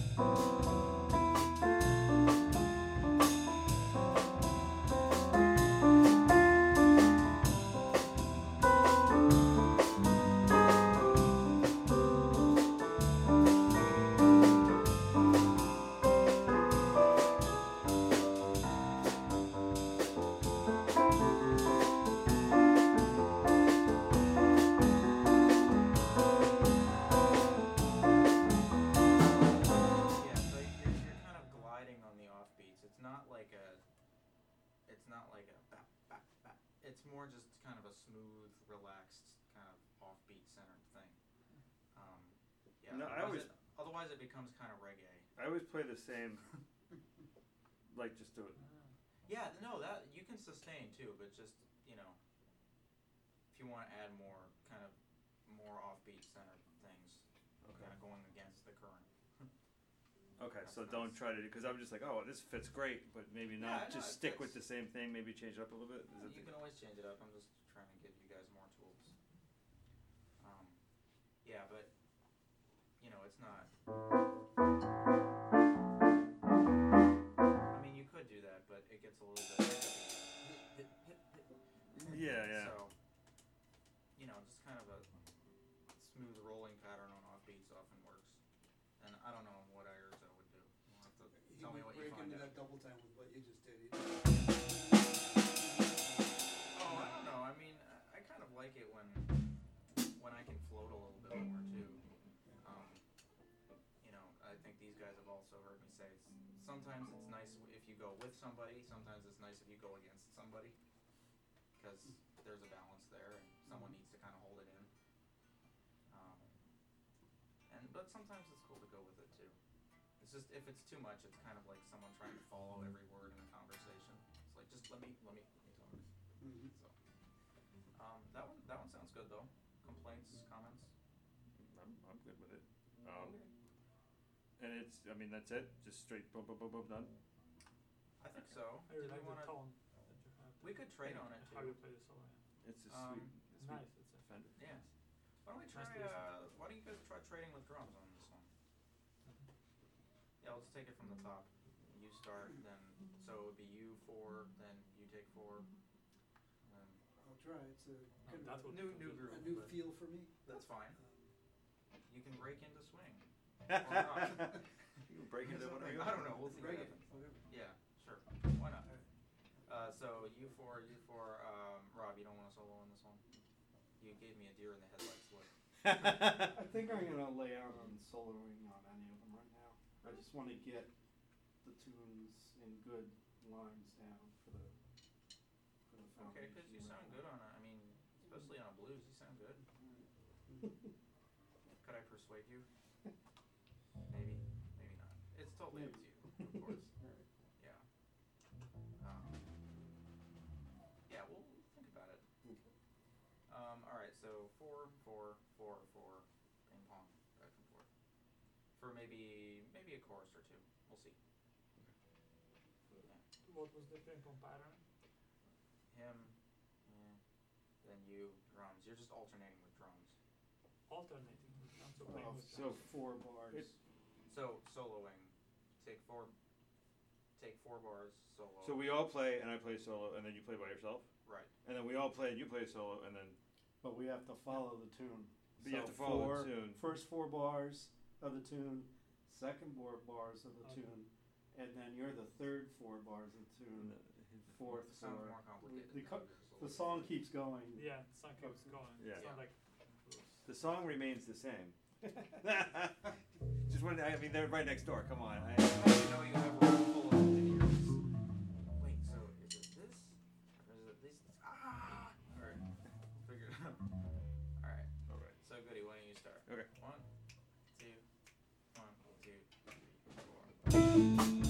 A: Yeah, so you're, you're kind of gliding on the offbeats. It's not like a, it's not like a bap, bap, bap. It's more just kind of a smooth, relaxed, kind of offbeat centered thing. Um, yeah.
C: No, I
A: otherwise
C: always-
A: it, otherwise it becomes kind of reggae.
C: I always play the same. Like, just do it.
A: Yeah, no, that you can sustain too, but just, you know, if you want to add more kind of more offbeat centered things,
C: Okay.
A: kind of going against the current.
C: Okay,
A: That's
C: so don't
A: nice.
C: try to, because I'm just like, oh, this fits great, but maybe
A: Yeah,
C: not.
A: I know,
C: Just
A: it
C: stick with the
A: fits.
C: same thing. Maybe change it up a little bit. Is
A: Well,
C: it
A: you
C: the-
A: can always change it up. I'm just trying to give you guys more tools. Um, yeah, but you know, it's not. I mean, you could do that, but it gets a little bit. Hit, hit, hit, hit.
C: Yeah, yeah.
A: So, you know, just kind of a smooth rolling pattern on offbeats often works. And I don't know what Irzo would do. You'll have to
B: He
A: tell me
B: would
A: what you
B: break
A: find
B: into
A: out.
B: that double time with what you just did. He-
A: Oh, I don't know. I mean, I, I kind of like it when when I can float a little bit more too. Um, you know, I think these guys have also heard me say it's, sometimes it's nice if you go with somebody. Sometimes it's nice if you go against somebody, because there's a balance there, and someone needs to kind of hold it in. Um, and but sometimes it's cool to go with it too. It's just if it's too much, it's kind of like someone trying to follow every word in a conversation. It's like just let me let me let me talk.
B: Mhm.
A: So, um, that one that one sounds good though. Complaints, comments.
C: I'm, I'm good with it. Um, And it's, I mean, that's it. Just straight boom, boom, boom, boom, done.
A: I think so.
D: I really
A: Did we
D: like
A: wanna?
D: the tone that you have.
A: We could trade on it
D: How
A: too.
D: you play the solo. Yeah.
C: It's a
A: Um,
C: sweet,
D: It's
C: sweet
D: nice. It's a
C: Fender.
A: Yeah. Why don't we
D: Nice
A: try?
D: to listen
A: Uh, why don't you guys try trading with drums on this one? Yeah, let's take it from the top. You start, then so it would be you four, then you take four. Then
B: I'll try. It's a
D: Oh,
B: kind
D: that
B: of
D: would
A: new
D: be
A: new
D: good.
A: groove.
B: a, a new
A: but
B: feel for me.
A: That's fine.
B: Um,
A: You can break into swing.
C: You can break into whatever you
A: I
C: want.
A: don't know. We'll see what
B: Reggae,
A: happens.
B: whatever.
A: Yeah, sure. Why not? Uh, so you four, you four. Um, Rob, you don't want to solo on this one. You gave me a deer in the headlights look.
E: I think I'm gonna lay out on soloing on any of them right now. I just wanna get the tunes in good lines down for the, for the foundation.
A: Okay, because you
E: right
A: sound
E: now.
A: good on a. I mean, especially on a blues, you sound good. Could I persuade you? Maybe, maybe not. It's totally up to you, of course.
E: Alright.
A: Yeah. Um, yeah, we'll think about it.
E: Okay.
A: Um, all right, so four, four, four, four, ping pong, back and forth. For maybe maybe a chorus or two. We'll see. Yeah.
D: What was the ping pong pattern?
A: Him, you, drums. You're just alternating with drums.
D: Alternating with drums or playing
E: Oh,
D: with
C: so
D: drums.
E: Four bars.
C: It-
A: So soloing, take four, take four bars solo.
C: So we all play, and I play solo, and then you play by yourself,
A: right.
C: and then we all play, and you play solo, and then
E: But we have to follow the tune.
C: but you have
E: So
C: to follow
E: four,
C: the tune.
E: First four bars of the tune, second four bars of the
D: Okay.
E: tune, and then you're the third four bars of the tune, fourth
A: It sounds
E: four.
A: more complicated.
E: The
A: than
E: co-
A: it is a
E: The
A: little
E: song
A: bit.
E: keeps going.
D: Yeah, the song keeps going.
C: Yeah.
D: It's not like
C: The song remains the same. Just when I mean they're right next door. Come on. I,
A: You know you have a room full of engineers. Wait, so is it this? Or is it this? Ah! Alright. Figure it out. Alright.
C: all right.
A: So Goody, why don't you start?
C: Okay.
A: One, two, one, two, three, four.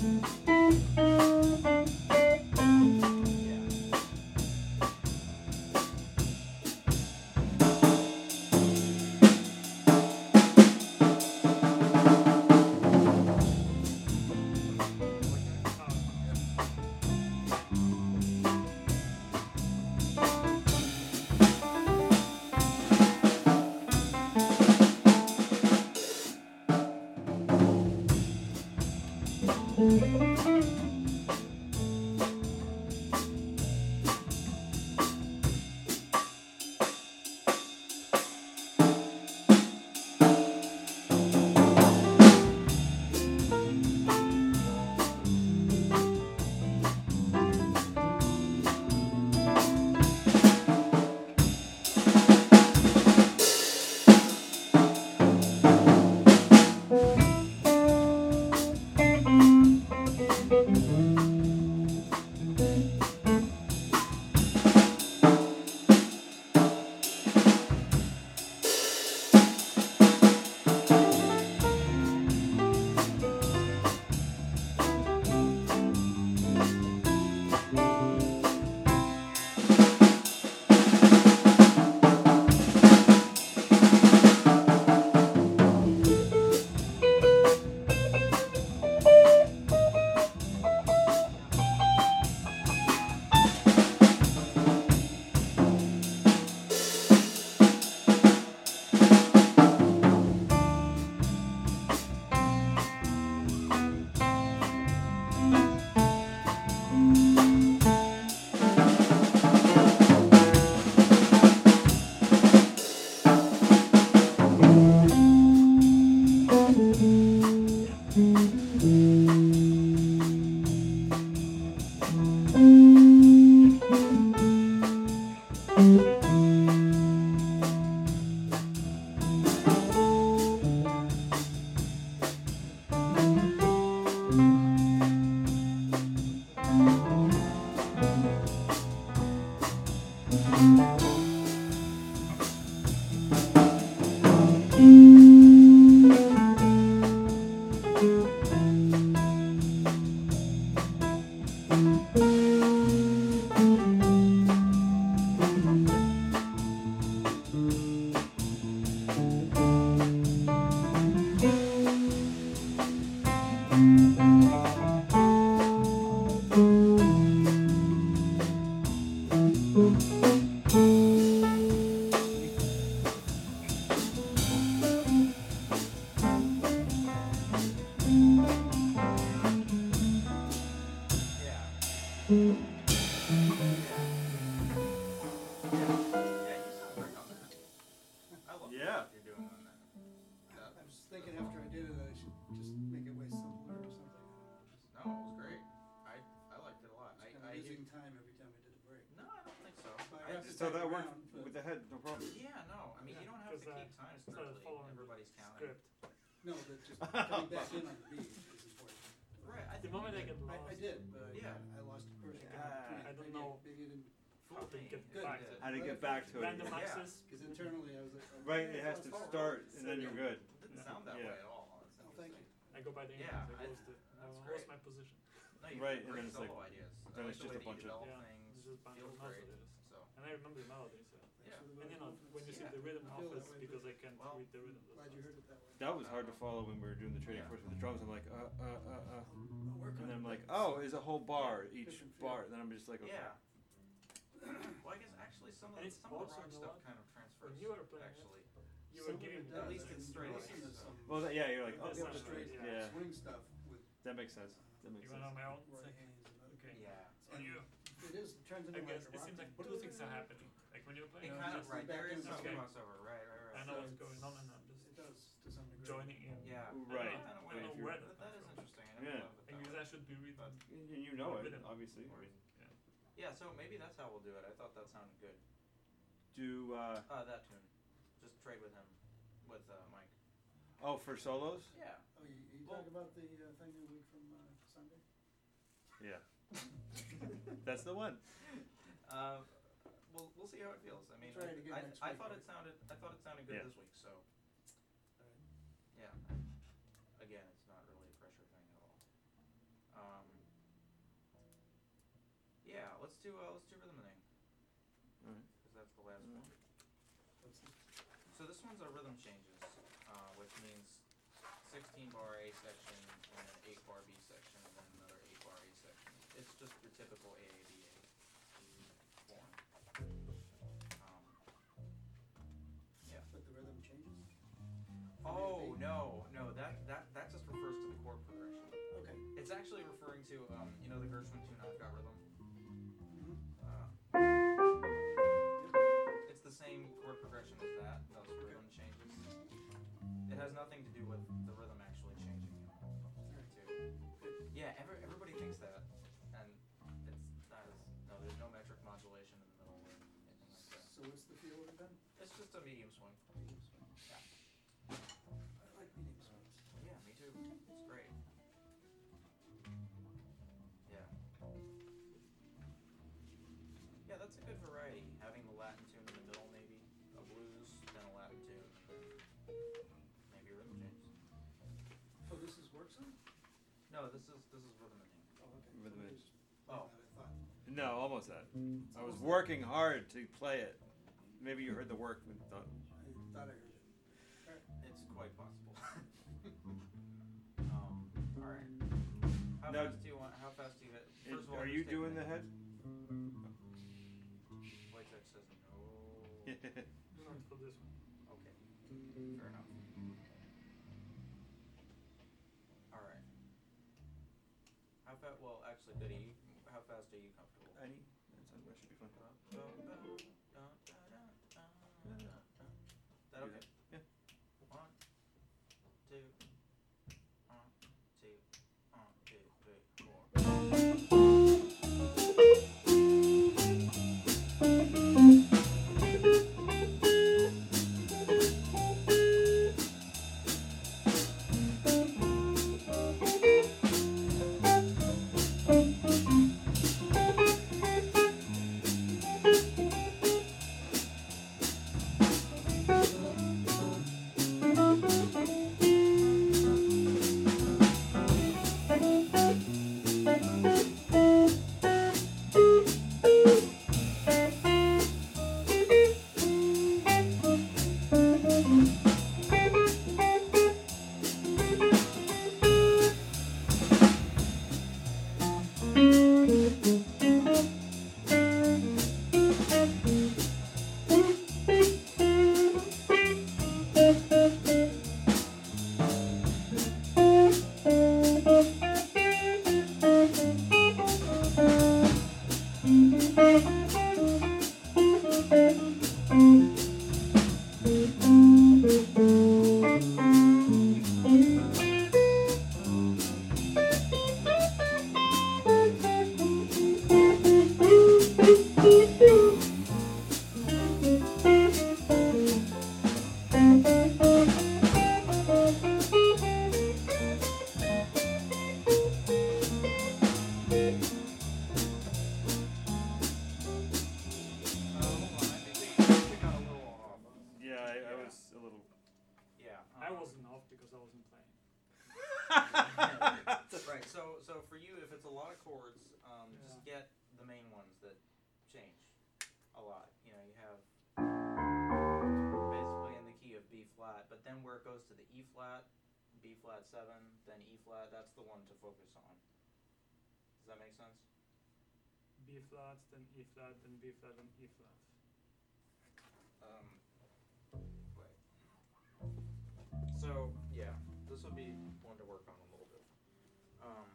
A: Yeah, you're doing on that. That
B: I was thinking after I did it, I should just make it way simpler or something.
A: no, it was great. I I liked it a lot. I
B: Just
A: I
B: kind of losing time every time I did a break.
A: no, I don't think so.
B: But
A: I
B: I
A: just,
C: So that worked
B: around, but-
C: with the head, no problem.
A: yeah, no. I mean, you don't have to
D: Because, uh,
A: keep time
D: instead of
A: strictly.
D: following
A: Everybody's
D: the
A: counting.
D: script.
B: No, but just coming back in on the beat is important.
A: Right. I
D: The
A: think
D: moment
A: you
D: I
A: did.
D: get
B: I,
D: lost,
B: I did, but I,
A: Yeah.
B: I lost the person.
C: Ah.
D: I don't know
B: Maybe you didn't,
A: Fool
D: how to
A: me.
D: get
A: Good.
D: back
A: Did.
D: to
C: How to get back to it.
D: random
A: Yeah.
D: access.
B: because internally I was like. oh,
C: Right,
B: yeah,
C: it has
B: it's
C: to
B: all
C: start,
B: right.
C: and then you're good.
A: It didn't
D: Yeah.
A: sound that
C: Yeah.
A: way at all. That's
B: Oh, thank
A: interesting.
D: I go by the
A: Yeah,
D: internet. I
A: I-
D: lost it. I
A: that's
D: lost
A: great.
D: my position.
A: No, you
C: Right,
A: have
C: and
A: great
C: then it's like-
A: solo ideas. I
C: then
A: like
C: it's
A: the
C: just
A: way
C: a
A: that
C: bunch
A: you
C: of-
A: develop
D: Yeah,
A: things.
D: it's just a bunch
A: Feels
D: of
A: great.
D: melodies.
A: So
D: And I remember the melodies. Yeah.
B: Thanks
A: Yeah.
B: for the
D: And you know,
B: vote of
D: when you see
B: confidence.
D: the rhythm
B: I
D: off,
B: feel that
D: it's
B: way,
D: because
B: but
D: I can't
A: Well,
D: read the rhythm.
B: Glad you heard it that way.
C: That was hard to follow when we were doing the trading
A: Yeah.
C: course with the drums. I'm like, uh, uh, uh, uh.
B: I'll work
C: And
B: on
C: then
B: it,
C: I'm like,
B: but
C: oh, it's a whole bar, each
B: Different feel.
C: bar. And then I'm just like, okay.
A: yeah. Well, I guess actually some of
D: And
A: the,
D: it's
A: some of the
D: also
A: rock
D: a
A: stuff
D: lot-
A: kind of transfers.
D: when you were playing it,
A: actually.
D: You
B: Some
D: were
B: of
D: giving
B: it
D: the
A: At
B: does,
A: least
B: and
A: it's
B: you
A: straight
B: listen
A: away,
B: to
A: so-
B: some,
C: Well, that, yeah, you're like, oh,
D: That's
B: some
D: not
C: yeah,
B: straight
D: yeah.
C: yeah,
B: swing stuff with
C: that makes sense. That makes
D: You
C: sense.
D: wanna know my own?
B: Roy
D: It's like,
B: Haynes and other
D: okay.
B: people.
A: Yeah.
D: It's on
B: And
D: you.
B: It is, it turns into
D: I
B: like
D: guess
B: a
D: it
B: rock
D: seems like
B: thing.
D: two things are happening. Like when you're
A: It
D: playing,
A: kind
D: I'm
A: of,
D: just
A: right, there is some
D: Okay.
A: crossover, right, right, right.
D: I know
B: So
D: what's
B: it's-
D: going on and I'm just
B: It does, to some degree.
D: joining in.
A: Yeah.
C: Right.
A: I don't know,
D: I don't know
C: If you're-
D: where
A: that,
D: that
A: that is
D: comes from.
A: interesting. I
C: Yeah.
A: never thought of it
D: I
A: that
D: guess
A: way.
D: I should be written.
A: But-
C: You, you know it,
D: Rhythm.
C: obviously.
D: Or,
C: I mean,
D: yeah.
A: Yeah, so maybe that's how we'll do it. I thought that sounded good.
C: do uh,
A: Uh, that tune. Just trade with him, with uh, Mike.
C: oh for solos?
A: Yeah.
B: Oh, you, you
A: Well-
B: talking about the uh, thing a week from uh, Sunday?
C: Yeah, that's the one.
A: Uh, we'll we'll see how it feels. I mean,
B: Try it again
A: I,
B: next
A: I
B: week,
A: thought
B: right?
A: it sounded I thought it sounded good
C: Yeah.
A: this week. So
B: Alright.
A: yeah. Again, it's not really a pressure thing at all. Um. Yeah, let's do uh, let's do rhythming
C: Alright.
A: because that's the last one.
B: What's this?
A: So this one's a rhythm changes, uh, which means sixteen bar A section and an eight bar B section and then another eight bar A section. It's just your typical A A B A form. Um, yeah.
B: But the rhythm changes?
A: Oh no, no, that that that just refers to the chord progression.
B: Okay.
A: It's actually referring to um, you know the Gershwin tune I've Got Rhythm.
B: Mm-hmm.
A: Uh, it's the same chord progression as that. Those rhythm changes. It has nothing to do with the rhythm actually changing. Too. Yeah, every, everybody thinks that, and it's not as no. There's no metric modulation in the middle or anything like that.
B: So what's the feel of it then?
A: It's just a medium swing.
B: Medium swing.
A: Yeah.
B: I like medium swings.
A: Yeah, me too. It's great. Yeah. Yeah, that's a good variety. Having the Latin tune in the middle, maybe a blues, then a Latin tune, and then maybe a rhythm change.
B: Oh, this is work song?
A: No, this is this is rhythming.
B: Oh, okay.
C: Rhythm
B: Somebody
C: is-
B: just played
A: Oh.
B: that, I thought.
C: No, almost that. I was working hard to play it. Maybe you heard the work and thought,
B: I thought I heard it. Alright.
A: It's quite possible. um, all right. How
C: Now-
A: fast do you want? How fast do you hit?
C: Is-
A: First of all,
C: are
A: who's
C: you
A: taking
C: doing
A: it?
C: the head?
A: Wojciech says no.
D: Not for this one.
A: Okay. Fair enough. All right. How fast? Well, actually, Goody, how fast are you comfortable?
C: Any? That sounds- that should be fun.
A: That okay?
C: Yeah.
A: One, two, one, two, one, two, three, four. Uh, hold on, I think we, I think we got a little off.
C: Yeah, I, I
A: Yeah.
C: was a little.
A: Yeah.
D: I
A: um,
D: wasn't off because I wasn't playing.
A: Right. So, so for you, if it's a lot of chords, um,
D: Yeah.
A: just get the main ones that change a lot. You know, you have basically in the key of B flat, but then where it goes to the E flat, B flat seven, then E flat. That's the one to focus on. Does that make sense?
D: B flat, then E flat, then B flat, then E flat.
A: Um, wait. So yeah, this would be one to work on a little bit. Um,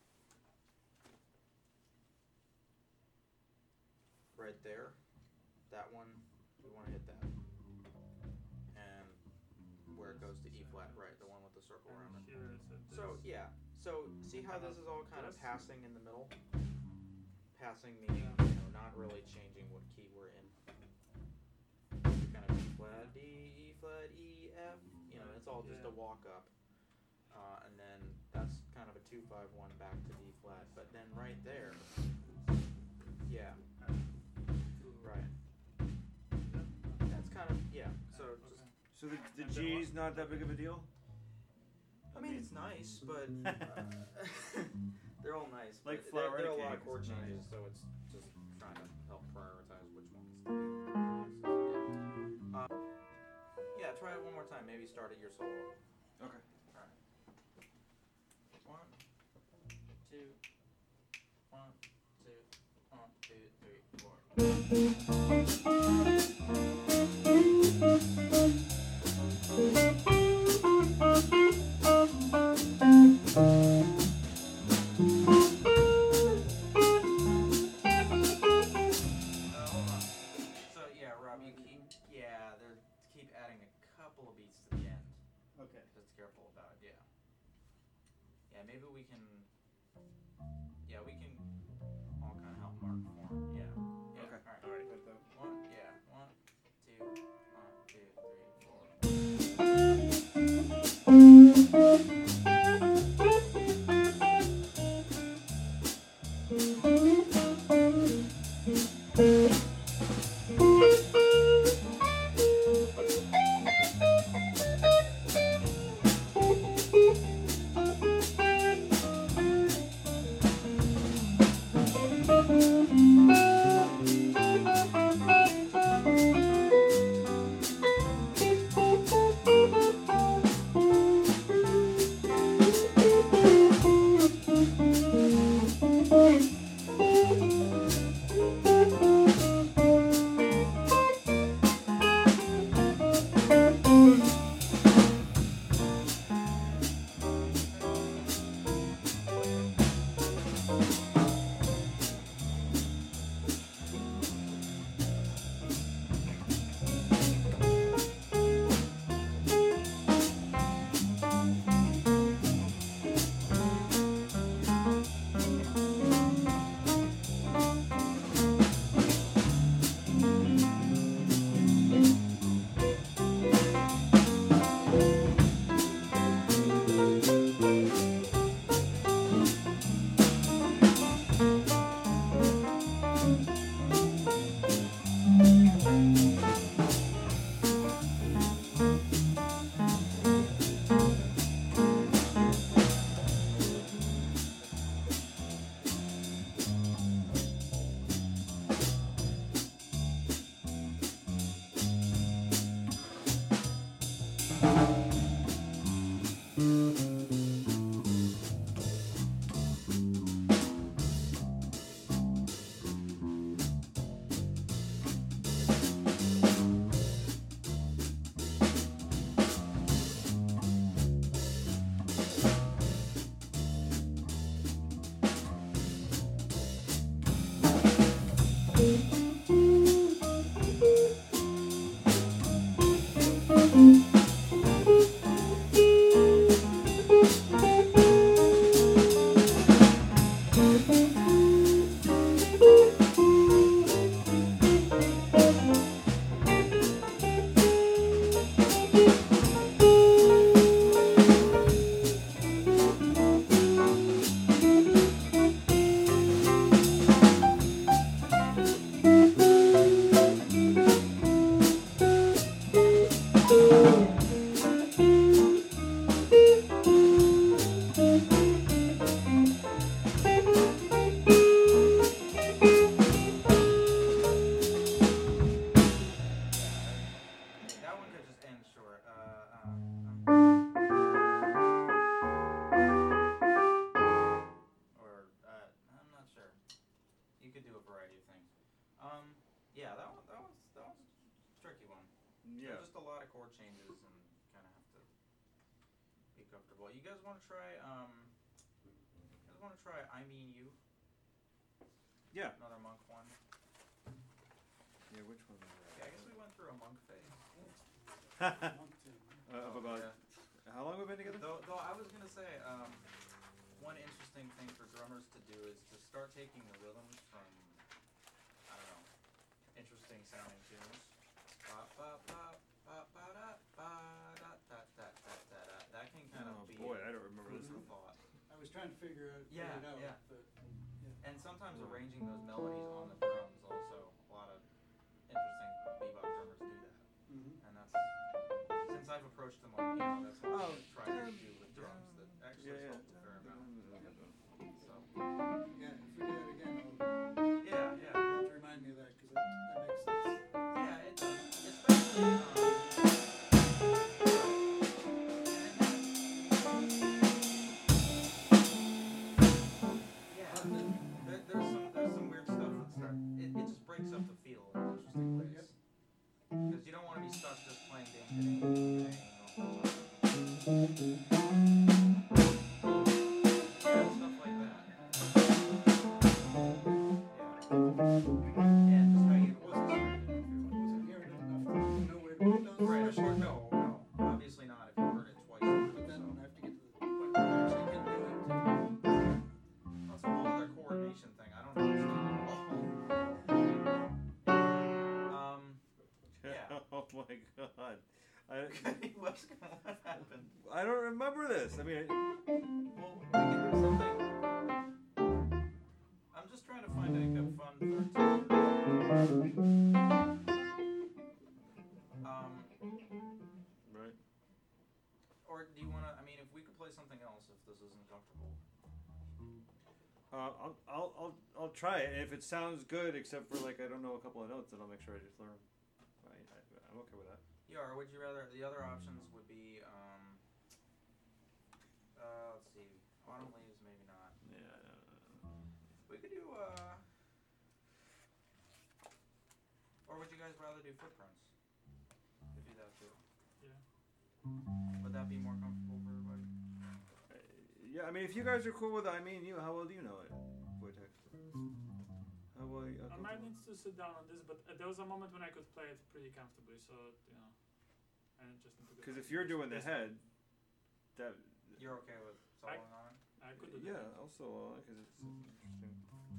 A: right there, that one, we want to hit that, and where it goes to E flat, right, the one with the circle around
D: And
A: it.
D: here is at
A: So
D: this.
A: yeah, so see how this is all kind of
D: This?
A: passing in the middle? Passing meaning, you know, not really changing what key we're in. Kind of E flat, D, E flat, E, F. You know, it's all just a
D: Yeah.
A: walk up. Uh, and then that's kind of a two five one back to D flat. But then right there, yeah,
D: And two.
A: right.
D: Yep.
A: That's kind of yeah. So
D: Okay.
A: just,
C: So the, the
D: And then
C: G's
D: what?
C: not that big of a deal?
A: I mean, it's nice, but uh, they're all nice.
C: Like
A: but there, there are a
C: flower
A: lot of
C: cake,
A: chord
C: it's
A: changes,
C: nice.
A: so it's just trying to help prioritize which ones. Yeah. Uh, yeah, try it one more time. Maybe start at your solo.
C: Okay.
A: Alright. One, two, one, two, one, two, three, four. Uh, hold on. So yeah, Rob, you keep yeah, they're keep adding a couple of beats to the end.
E: Okay.
A: Just careful about it, yeah. Yeah, maybe we can. Yeah, we can all kind of help mark form. Yeah. Yeah.
C: Okay.
A: All right.
E: Alright, got that.
A: One. Yeah. One, two, one, two, three, four. That one could just end short. Uh, uh, um, or uh, I'm not sure. You could do a variety of things. Um, yeah, that one, that one's that one's tricky one.
C: Yeah.
A: There's just a lot of chord changes and kind of have to be comfortable. You guys want to try? Um, you guys want to try I Mean You?
C: Yeah.
A: Another monk one.
C: Yeah. Which one was
A: Yeah, I guess we went through a monk phase.
C: that?
B: Monk too.
C: uh, of
A: Oh,
C: about
A: yeah.
C: how long have we been together?
A: Though, though I was gonna say, um, one interesting thing for drummers to do is to start taking the rhythms from, I don't know, interesting sounding tunes. Ba ba ba ba ba da ba da da da da da da. That can kind
C: Oh
A: of be
C: boy, I don't remember
A: food
C: this
A: for
C: one.
A: thought.
B: I was trying to figure it, figure
A: Yeah,
B: it out,
A: yeah.
B: but, yeah.
A: And sometimes arranging those melodies on the drums also. A lot of interesting bebop drummers do that.
B: Mhm.
A: And that's, since I've approached them on piano, that's what
C: Oh,
A: I've tried to do with drums that actually
C: Yeah,
A: helped a fair amount. So,
B: Yeah, if we do that again,
A: yeah,
B: I'll,
A: yeah.
B: you have to remind me of that, cause that, that makes sense.
A: Yeah, it does. Especially, um, yeah, there, there's some there's some weird stuff that start. It, it just breaks up the feel in interesting ways.
B: Yep.
A: Because you don't want to be stuck just playing ding ding ding ding the whole time. Yeah, stuff like that. Yeah. Yeah, just how you wasn't
B: I wasn't hearing it enough to know where to put those.
A: Right, of
B: especially-
A: course, no, no, obviously not if you heard it twice.
B: But then I have to get to the point where I actually can do it too.
A: That's a whole other coordination thing. I don't understand it at all. Um, Yeah.
C: Oh my god. I,
A: what's gonna what happened?
C: I don't remember this. I mean,
A: Well, we can do something. I'm just trying to find a, a fun thirteen. Um,
C: right.
A: or do you wanna? I mean, if we could play something else, if this isn't comfortable.
C: Uh, I'll, I'll, I'll, I'll try it. And if it sounds good, except for like I don't know a couple of notes, then I'll make sure I just learn. I, I, I'm okay with that.
A: Yeah, or would you rather? The other options would be, um, uh, let's see, Autumn Leaves, maybe not.
C: Yeah.
A: We could do, uh, or would you guys rather do Footprints? Could do that too.
D: Yeah.
A: Would that be more comfortable for everybody?
C: Uh, yeah. I mean, if you guys are cool with, I mean, you. How well do you know it, Wojtek? How well? Uh,
D: I might need to sit down on this, but uh, there was a moment when I could play it pretty comfortably, so you know, I just need to get.
C: Because
D: back
C: if
D: to
C: you're
D: this-
C: doing the
D: this
C: head, that.
A: You're okay with soloing on it?
D: I could do
C: Yeah.
D: that.
C: Also, because it's interesting.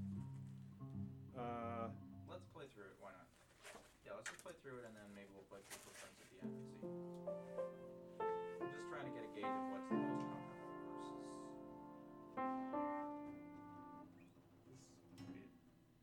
C: Uh.
A: Let's play through it, why not? Yeah, let's just play through it and then maybe we'll play through Footprints at the end and see. I'm just trying to get a gauge of what's the most comfortable versus.
D: This would be it.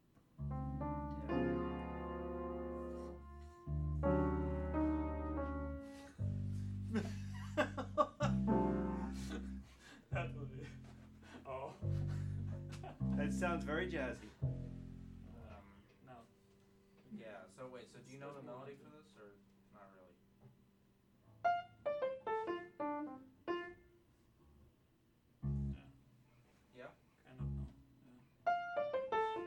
D: That would be. Oh.
C: That sounds very jazzy.
A: Um,
D: No.
A: yeah, so wait, so do you know the melody for this or not really?
D: Yeah.
A: Yeah?
D: Kind of no. Yeah.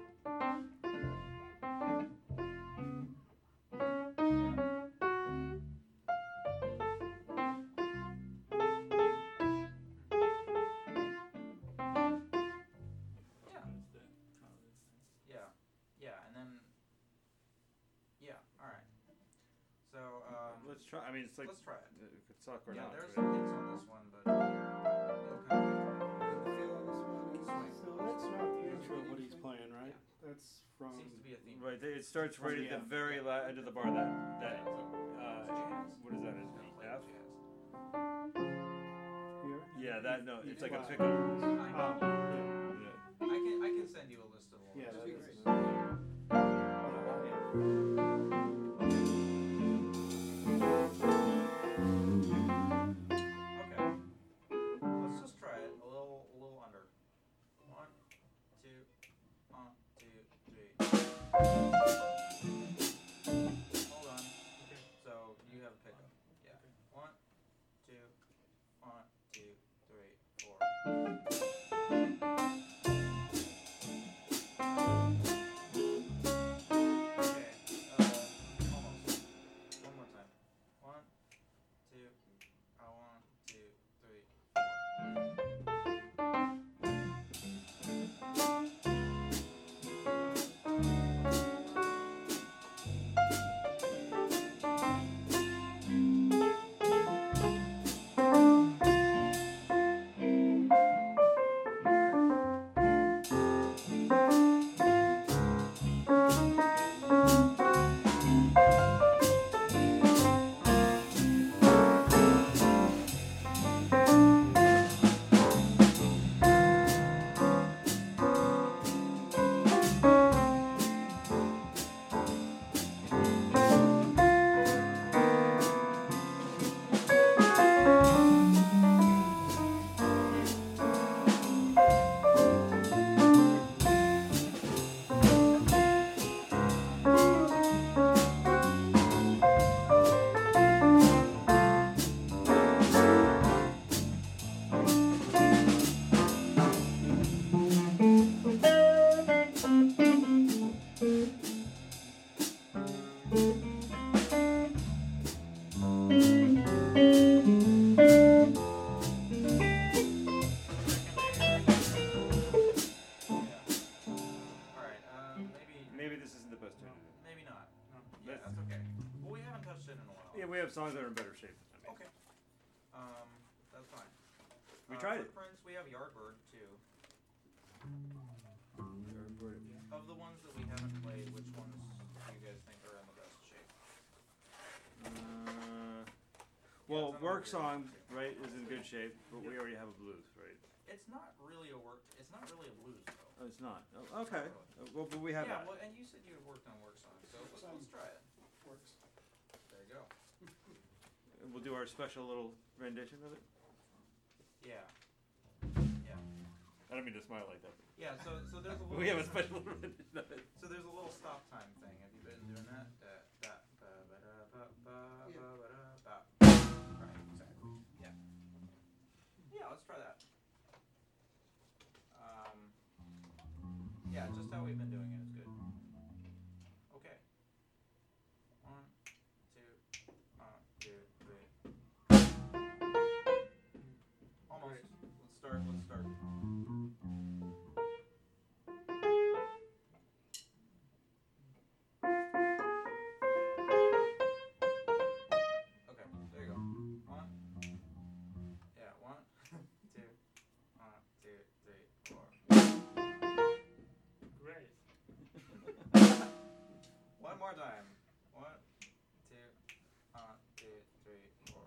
A: Yeah.
D: That's the melody.
A: Yeah, yeah, and then, yeah, alright. So, um,
C: Let's try. I mean, it's like
A: let's try it.
C: it could suck or
A: Yeah,
C: not.
A: there's
C: right?
A: some hits on this one, but it'll kind of
B: And the feel on this one is.
E: So that's not the intro of what he's playing, right? That's from.
A: seems to be a theme.
C: Right. It starts
E: From
C: right
E: the
C: at the
E: end.
C: very la- end of the bar. That that.
A: Yeah,
C: Uh,
A: jazz.
C: what is that?
A: It's
C: Is
A: gonna
C: it
A: play
C: F?
A: jazz.
E: Here.
C: Yeah, that no. It's like a
E: Wow.
C: pickup.
A: I
E: Oh,
A: mean,
C: Yeah.
A: I can, I can send you a list of the
E: yeah,
A: ones.
E: that
B: That'd be
E: is.
B: great.
A: Okay. Let's just try it a little, a little under. One, two, one, two, three. Hold on.
D: Okay.
A: So you have a pickup. Yeah. One, two, one, two, three, four. Okay. Uh, Alright, uh, maybe,
C: Maybe this isn't the best tune.
A: maybe not.
D: No.
A: Yeah,
C: That's-
A: that's okay. Well, we haven't touched it in a while.
C: Yeah, we have songs that are in better shape than that.
A: Okay. Um, that's fine.
C: We
A: Uh,
C: tried it.
A: Footprints, we have Yardbird too.
C: Yardbird.
A: Of the ones that we haven't played, which ones do you guys think are in the best shape?
C: Uh,
A: Yeah,
C: well,
A: it's on
C: work
A: the
C: song,
A: weird.
C: right, is in good shape, but we already have a blues, right?
A: It's not really a work. It's not really a blues though.
C: Oh, it's not. Oh, okay. Uh, well, but we have
A: yeah,
C: that.
A: well, and you said you had worked on work songs, so let's,
B: Some.
A: let's try it.
B: Works.
A: There you go.
C: And we'll do our special little rendition of it.
A: Yeah. Yeah.
C: I don't mean to smile like that.
A: Yeah. So so there's a little.
C: We have a special rendition of it.
A: So there's a little stop time thing. Have you been doing that? Da, da, ba, ba, da, ba, ba,
B: Yeah.
A: ba, ba, da, ba. Right, exactly. Yeah. Yeah, let's try that. Um, yeah, just how we've been doing it is good. Okay. One, two, one, two, three. Almost. Let's start, let's start. Okay, there you go. One. Yeah, one, two, one, two, three, four.
D: Great.
A: One more time. One, two, one, two, three, four.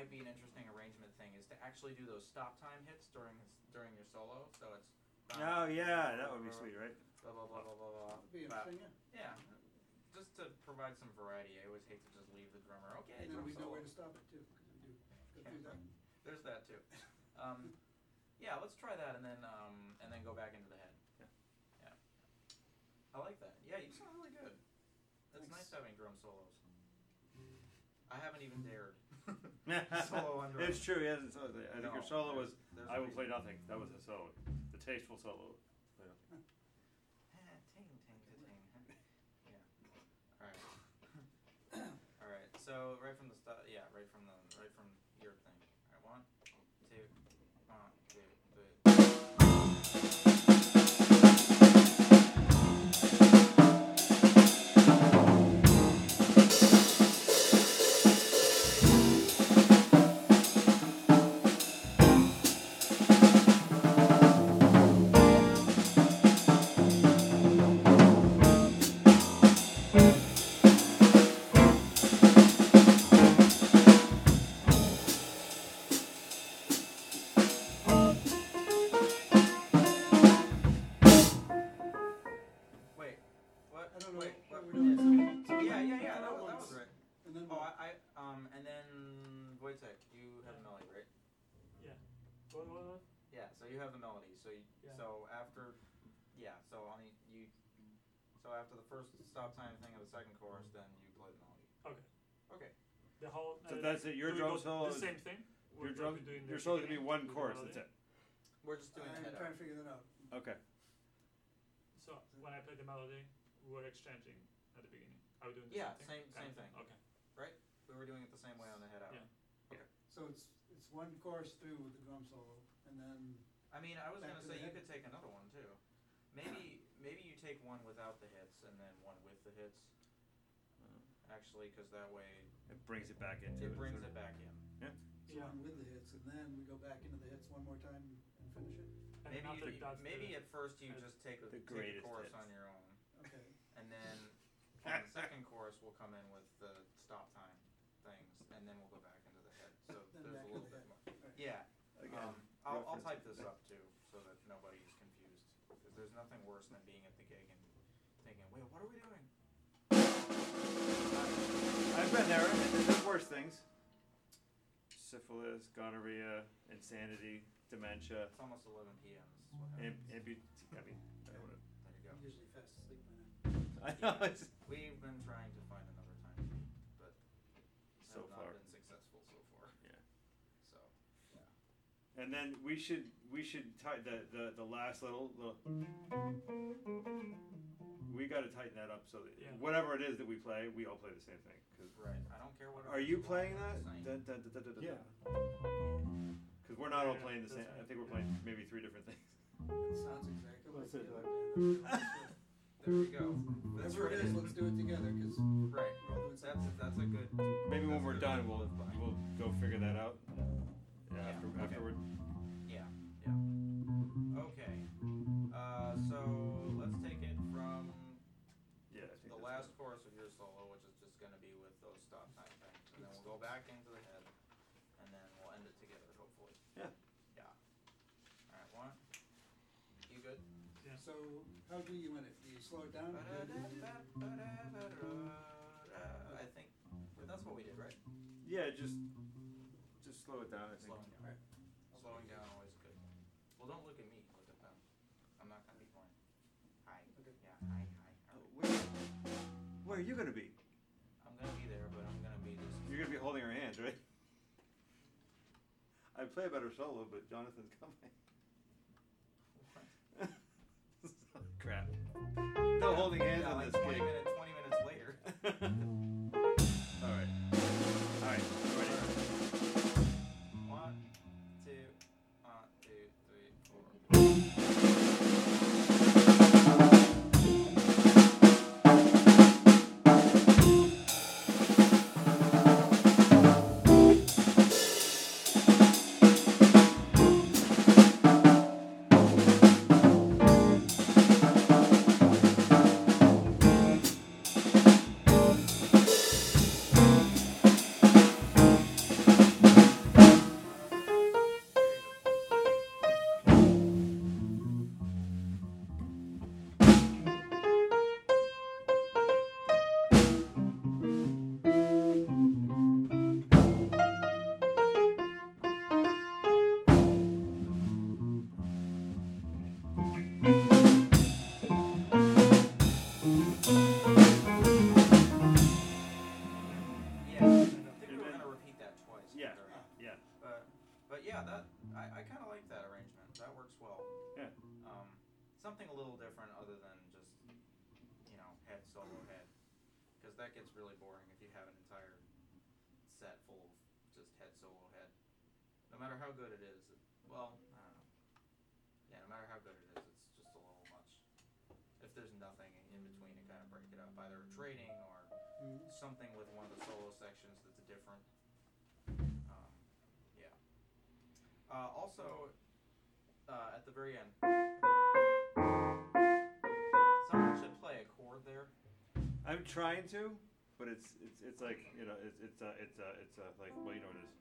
A: might be an interesting arrangement thing is to actually do those stop time hits during his, during your solo. So it's.
C: Oh yeah, that would be sweet, right?
A: Blah blah blah blah blah blah.
B: That'd be
A: blah.
B: interesting, yeah.
A: Yeah, just to provide some variety. I always hate to just leave the drummer. Okay,
B: And then
A: drum
B: we know
A: solo.
B: where to stop it too, because we do go through that.
A: There's that too. Um, yeah, let's try that and then um, and then go back into the head.
C: Yeah.
A: Yeah. I like that. Yeah, you sound really good. It's
B: Thanks.
A: nice having drum solos. I haven't even dared. Solo on
C: It's
A: drums.
C: true. He hasn't solo. I think
A: No,
C: your solo was.
A: there's- there's
C: I
A: a
C: will play
A: reason.
C: nothing. That was a solo. The tasteful solo. Play nothing.
A: Eh, ting, ting, ting, ting. Yeah. All right. All right. So right from the start, yeah, right from the right from your thing. All right, one, two, one, two, three. Wait, what?
B: I don't know
A: Wait,
B: what
A: what?
B: we're doing. So- so
A: Yeah, yeah, yeah.
B: so
A: That was, that
B: once,
A: was right.
B: And then
A: Oh,
B: we'll-
A: I, I, um, and then Wojtek, you have the melody, right?
D: Yeah. What, what, what?
A: Yeah. So you have the melody. So you,
D: Yeah.
A: so after, yeah. So on the you, so after the first stop time thing of the second chorus, then you play the melody.
D: Okay.
A: Okay.
D: The whole.
C: So
D: uh,
C: that's it. Your
D: do we
C: drum
D: go
C: solo.
D: The
C: is-
D: same thing.
C: Your
D: What
C: drum.
D: we do in
C: Your
D: the
C: solo could be
D: beginning
C: one
D: with the
C: chorus.
D: melody?
C: That's it.
A: We're just doing the
B: I'm
A: head
B: trying
A: out.
B: to figure that out.
C: Okay.
D: So when I play the melody, we're exchanging at the beginning. Are we doing the
A: Yeah,
D: same thing?
A: same-
D: Kind
A: same
D: of
A: thing. Okay. We were doing it the same way on the head out.
D: Yeah.
B: So it's, it's one chorus through with the drum solo, and then,
A: I mean, I was
B: Back
A: gonna
B: to
A: say
B: the
A: you
B: head.
A: could take another one too. Maybe maybe you take one without the hits and then one with the hits. Actually, because that way
C: It brings it back into it.
A: it brings
C: sort
A: it
C: of.
A: back in.
B: so
D: Yeah.
B: on with the hits, and then we go back into the hits one more time and finish it?
D: And
A: Maybe
D: after
A: you,
D: that's
A: maybe
D: the,
A: at first you
D: uh,
A: just take a,
C: the
A: take a
C: greatest
A: chorus
C: hits.
A: on your own,
B: Okay.
A: and then on the second chorus we'll come in with the stop time things, and then we'll go back into the head. So
B: Then
A: there's
B: back
A: a
B: to
A: little
B: the
A: bit
B: head.
A: more.
B: Alright.
A: Yeah.
C: Again,
A: Um, I'll, I'll
C: reference
A: type
C: to
A: this
C: the-
A: up too, so that nobody's confused. Because there's nothing worse than being at the gig and thinking, wait, what are we doing?
C: I've been there. and There's worse things. Syphilis, gonorrhea, insanity, dementia,
A: It's almost eleven p.m. This is what
C: amp-
A: happens.
C: ampu- I mean, I don't wanna-
A: There you go.
B: I'm usually fast asleep by now.
C: I know it's
A: We've been trying to find another time, but
C: so
A: have
C: far.
A: not been successful so far.
C: Yeah.
A: So,
C: And then we should we should tie the the, the last little little. We got to tighten that up so that
D: Yeah.
C: whatever it is that we play, we all play the same thing. 'Cause
A: right. I don't care what. it
C: are
A: is
C: you
A: long
C: playing
A: as
C: that?
A: it's the same.
C: Dun, dun, dun, dun, dun, dun.
D: yeah.
C: Because we're not all
D: Yeah,
C: playing the
D: that's
C: same. I
D: right.
C: think we're playing maybe three different things.
B: It sounds exactly like
E: Let's
B: the
E: do
B: other
E: that.
B: band.
A: There we go. That's
B: Whatever it
A: right.
B: is, let's do it together, cause
A: Right.
B: we're all doing
A: That's
B: something.
A: that's a good.
C: Maybe when
A: That's
C: we're
A: good.
C: done, we'll we'll go figure that out. Yeah,
A: Yeah,
C: after
A: okay.
C: afterward.
A: Yeah. Yeah. Okay. Uh, so let's take it from
C: Yeah, I think
A: the
C: that's
A: last
C: good.
A: chorus of your solo, which is just going to be with those stop time things, and then we'll go back into the head, and then we'll end it together, hopefully.
C: Yeah.
A: Yeah. All right. One. You good?
D: Yeah.
B: So, how do you win it? Do you slow it down?
A: I think that's what we did, right?
C: Yeah, just just slow it down. I think.
A: Slowing down. Slowing down always good. Well, don't look at me. Look at them. I'm not gonna be playing. Hi.
B: Okay.
A: Yeah. Hi. Hi.
C: Oh,
A: All right.
C: where, where are you gonna be?
A: I'm gonna be there, but I'm gonna be just.
C: You're gonna be holding her hands, right? I play a better solo, but Jonathan's coming. Crap. No holding hands
A: yeah,
C: on
A: like
C: this
A: twenty
C: gig.
A: minutes. Twenty minutes later.
C: All right. All right. Ready?
A: One, two, one, two, three, four.
F: Thank
A: but yeah, that I, I kind of like that arrangement. That works well.
C: Yeah.
A: Um, something a little different other than just you know head solo head, because that gets really boring if you have an entire set full of just head solo head. No matter how good it is, it, well, I don't know. Yeah, no matter how good it is, it's just a little much. If there's nothing in between to kind of break it up, either trading or
B: Mm.
A: something with one of the solo sections that's different. Um, yeah. Uh, also, uh, at the very end, someone should play a chord there.
C: I'm trying to, but it's it's it's like you know it's it's uh it's uh it's uh like well you know what it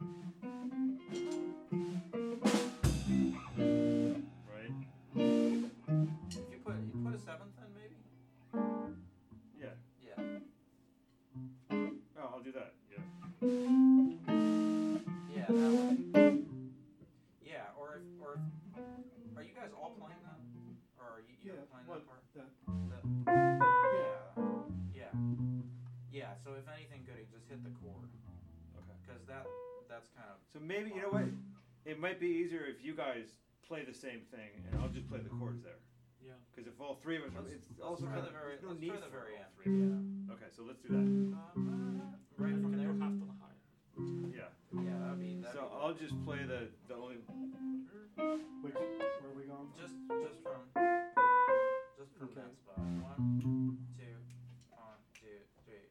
C: is. Right?
A: If you put you put a seventh in, maybe.
C: Yeah.
A: Yeah.
C: Oh, I'll do that. Yeah.
A: Yeah, that one. Yeah, or if or if, are you guys all playing that, or are you, you
E: Yeah,
A: playing
E: what,
A: that part?
E: that,
A: That, yeah. Yeah. Yeah. So if anything good, you just hit the chord,
C: Okay.
A: because that that's kind of
C: So maybe you know what? It might be easier if you guys play the same thing, and I'll just play the chords there.
D: Yeah.
C: Because if all three of us,
A: Let's,
C: it's
A: let's
C: also
A: try
C: kind
A: the
C: of
A: very
C: there's no
A: let's
C: need
A: try the
C: for
A: very
C: all
A: end.
C: three.
A: Yeah.
C: Okay, so let's do that.
A: Right from
D: Can
A: there.
D: do half tone higher.
C: Yeah.
A: Yeah, that'd be that'd
C: So
A: be
C: I'll just play the the only.
E: which, where are we going?
A: just just from just from
E: Okay.
A: that spot. One, two, one, two, three.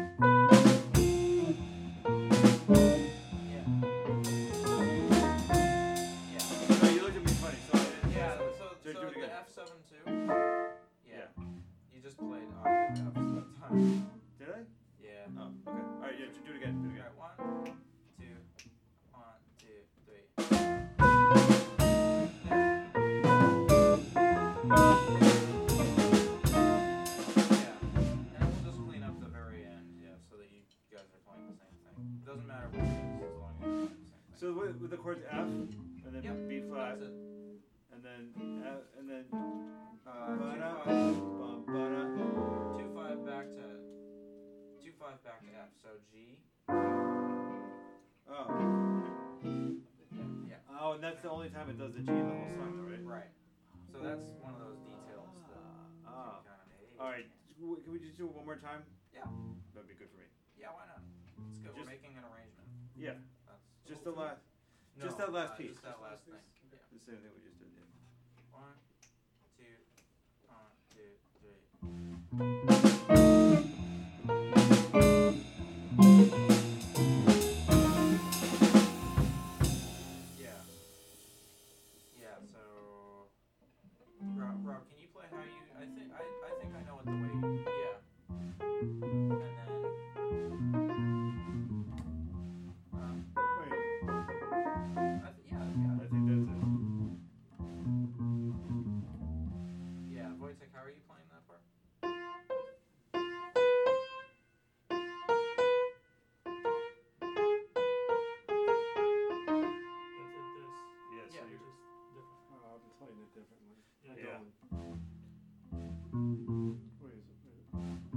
A: Yeah. Yeah.
C: No, you looked at me funny, so I didn't.
A: Yeah.
C: So,
A: So
C: so
A: so
C: do it
A: the
C: again.
A: F seven two. Yeah. You just played octave Fs that time.
C: Did I?
A: Yeah.
C: Oh, okay. All right, yeah, do it again. Do it again.
A: Alright, one, two, one, two, three. Yeah, and then we'll just clean up the very end, yeah, so that you guys are playing the same thing. It doesn't matter what it is, as long as you're playing the same thing.
C: So with, with the chords F, and then
A: Yep,
C: B flat,
A: that's it.
C: and then F, and then
A: Uh, two
C: ba-da,
A: five,
C: bum, ba-da.
A: two five back to two five back to F. So G.
C: Oh.
A: Yeah.
C: Oh, and that's the only time it does the G in the whole song, though, right?
A: Right. So that's one of those details that
C: Ah.
A: kind of hey.
C: All right. w- Can we just do it one more time?
A: Yeah.
C: That'd be good for me.
A: Yeah, why not? It's good.
C: Just-
A: We're making an arrangement.
C: Yeah.
A: That's
C: Just the last.
A: no,
C: just that last
A: uh,
C: piece.
A: Just that
B: Just
A: last
B: last
A: thing.
B: piece?
A: Yeah.
C: The same thing we just did. Yeah.
A: One, two, one, two, three. Yeah. Yeah, so Rob, Rob, can you play how you I think I, I think I know what the way you, yeah. And then um,
E: Wait,
A: I th- yeah, yeah.
C: I think that's it.
A: Yeah, Wojtek, how are you playing that part?
D: That's it.
C: Yeah.
A: Yeah.
C: So
D: This,
C: you.
D: which is different.
E: oh, I've been playing it differently.
D: Yeah.
E: I
C: Yeah.
E: don't. Where is it? Where is it?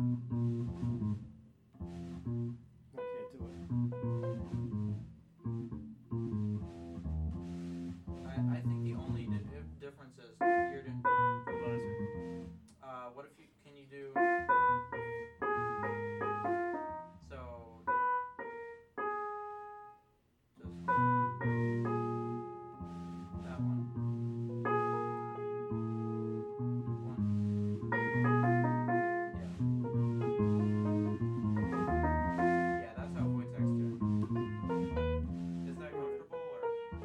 E: I can't do it.
A: I, I think the only di- if- difference is you're doing.
C: The last one.
A: Uh, what if you can you do? So just that one. One. Yeah. Yeah, that's how Wojtek's doing. Is that comfortable or?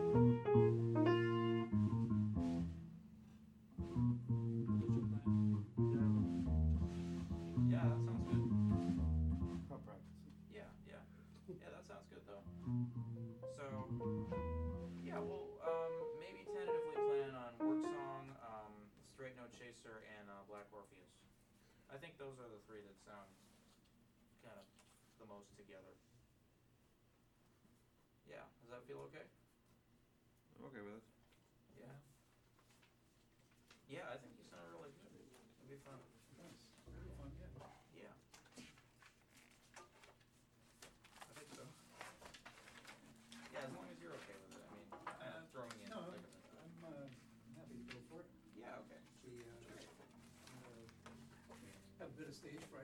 A: Yeah, that sounds good.
E: I'll practice it.
A: Yeah, yeah. Yeah, that sounds good though. So, yeah, we'll um, maybe tentatively plan on Work Song, um, Straight Note Chaser, and uh, Black Orpheus. I think those are the three that sound kind of the most together. Yeah, does that feel okay?
C: I'm okay with it.
A: Yeah. Yeah, I think you sound really good. It'll be fun.
B: Nice. Very fun, yeah.
A: Yeah. I think so. Yeah, as long as you're okay with it. I mean, I
B: stage fright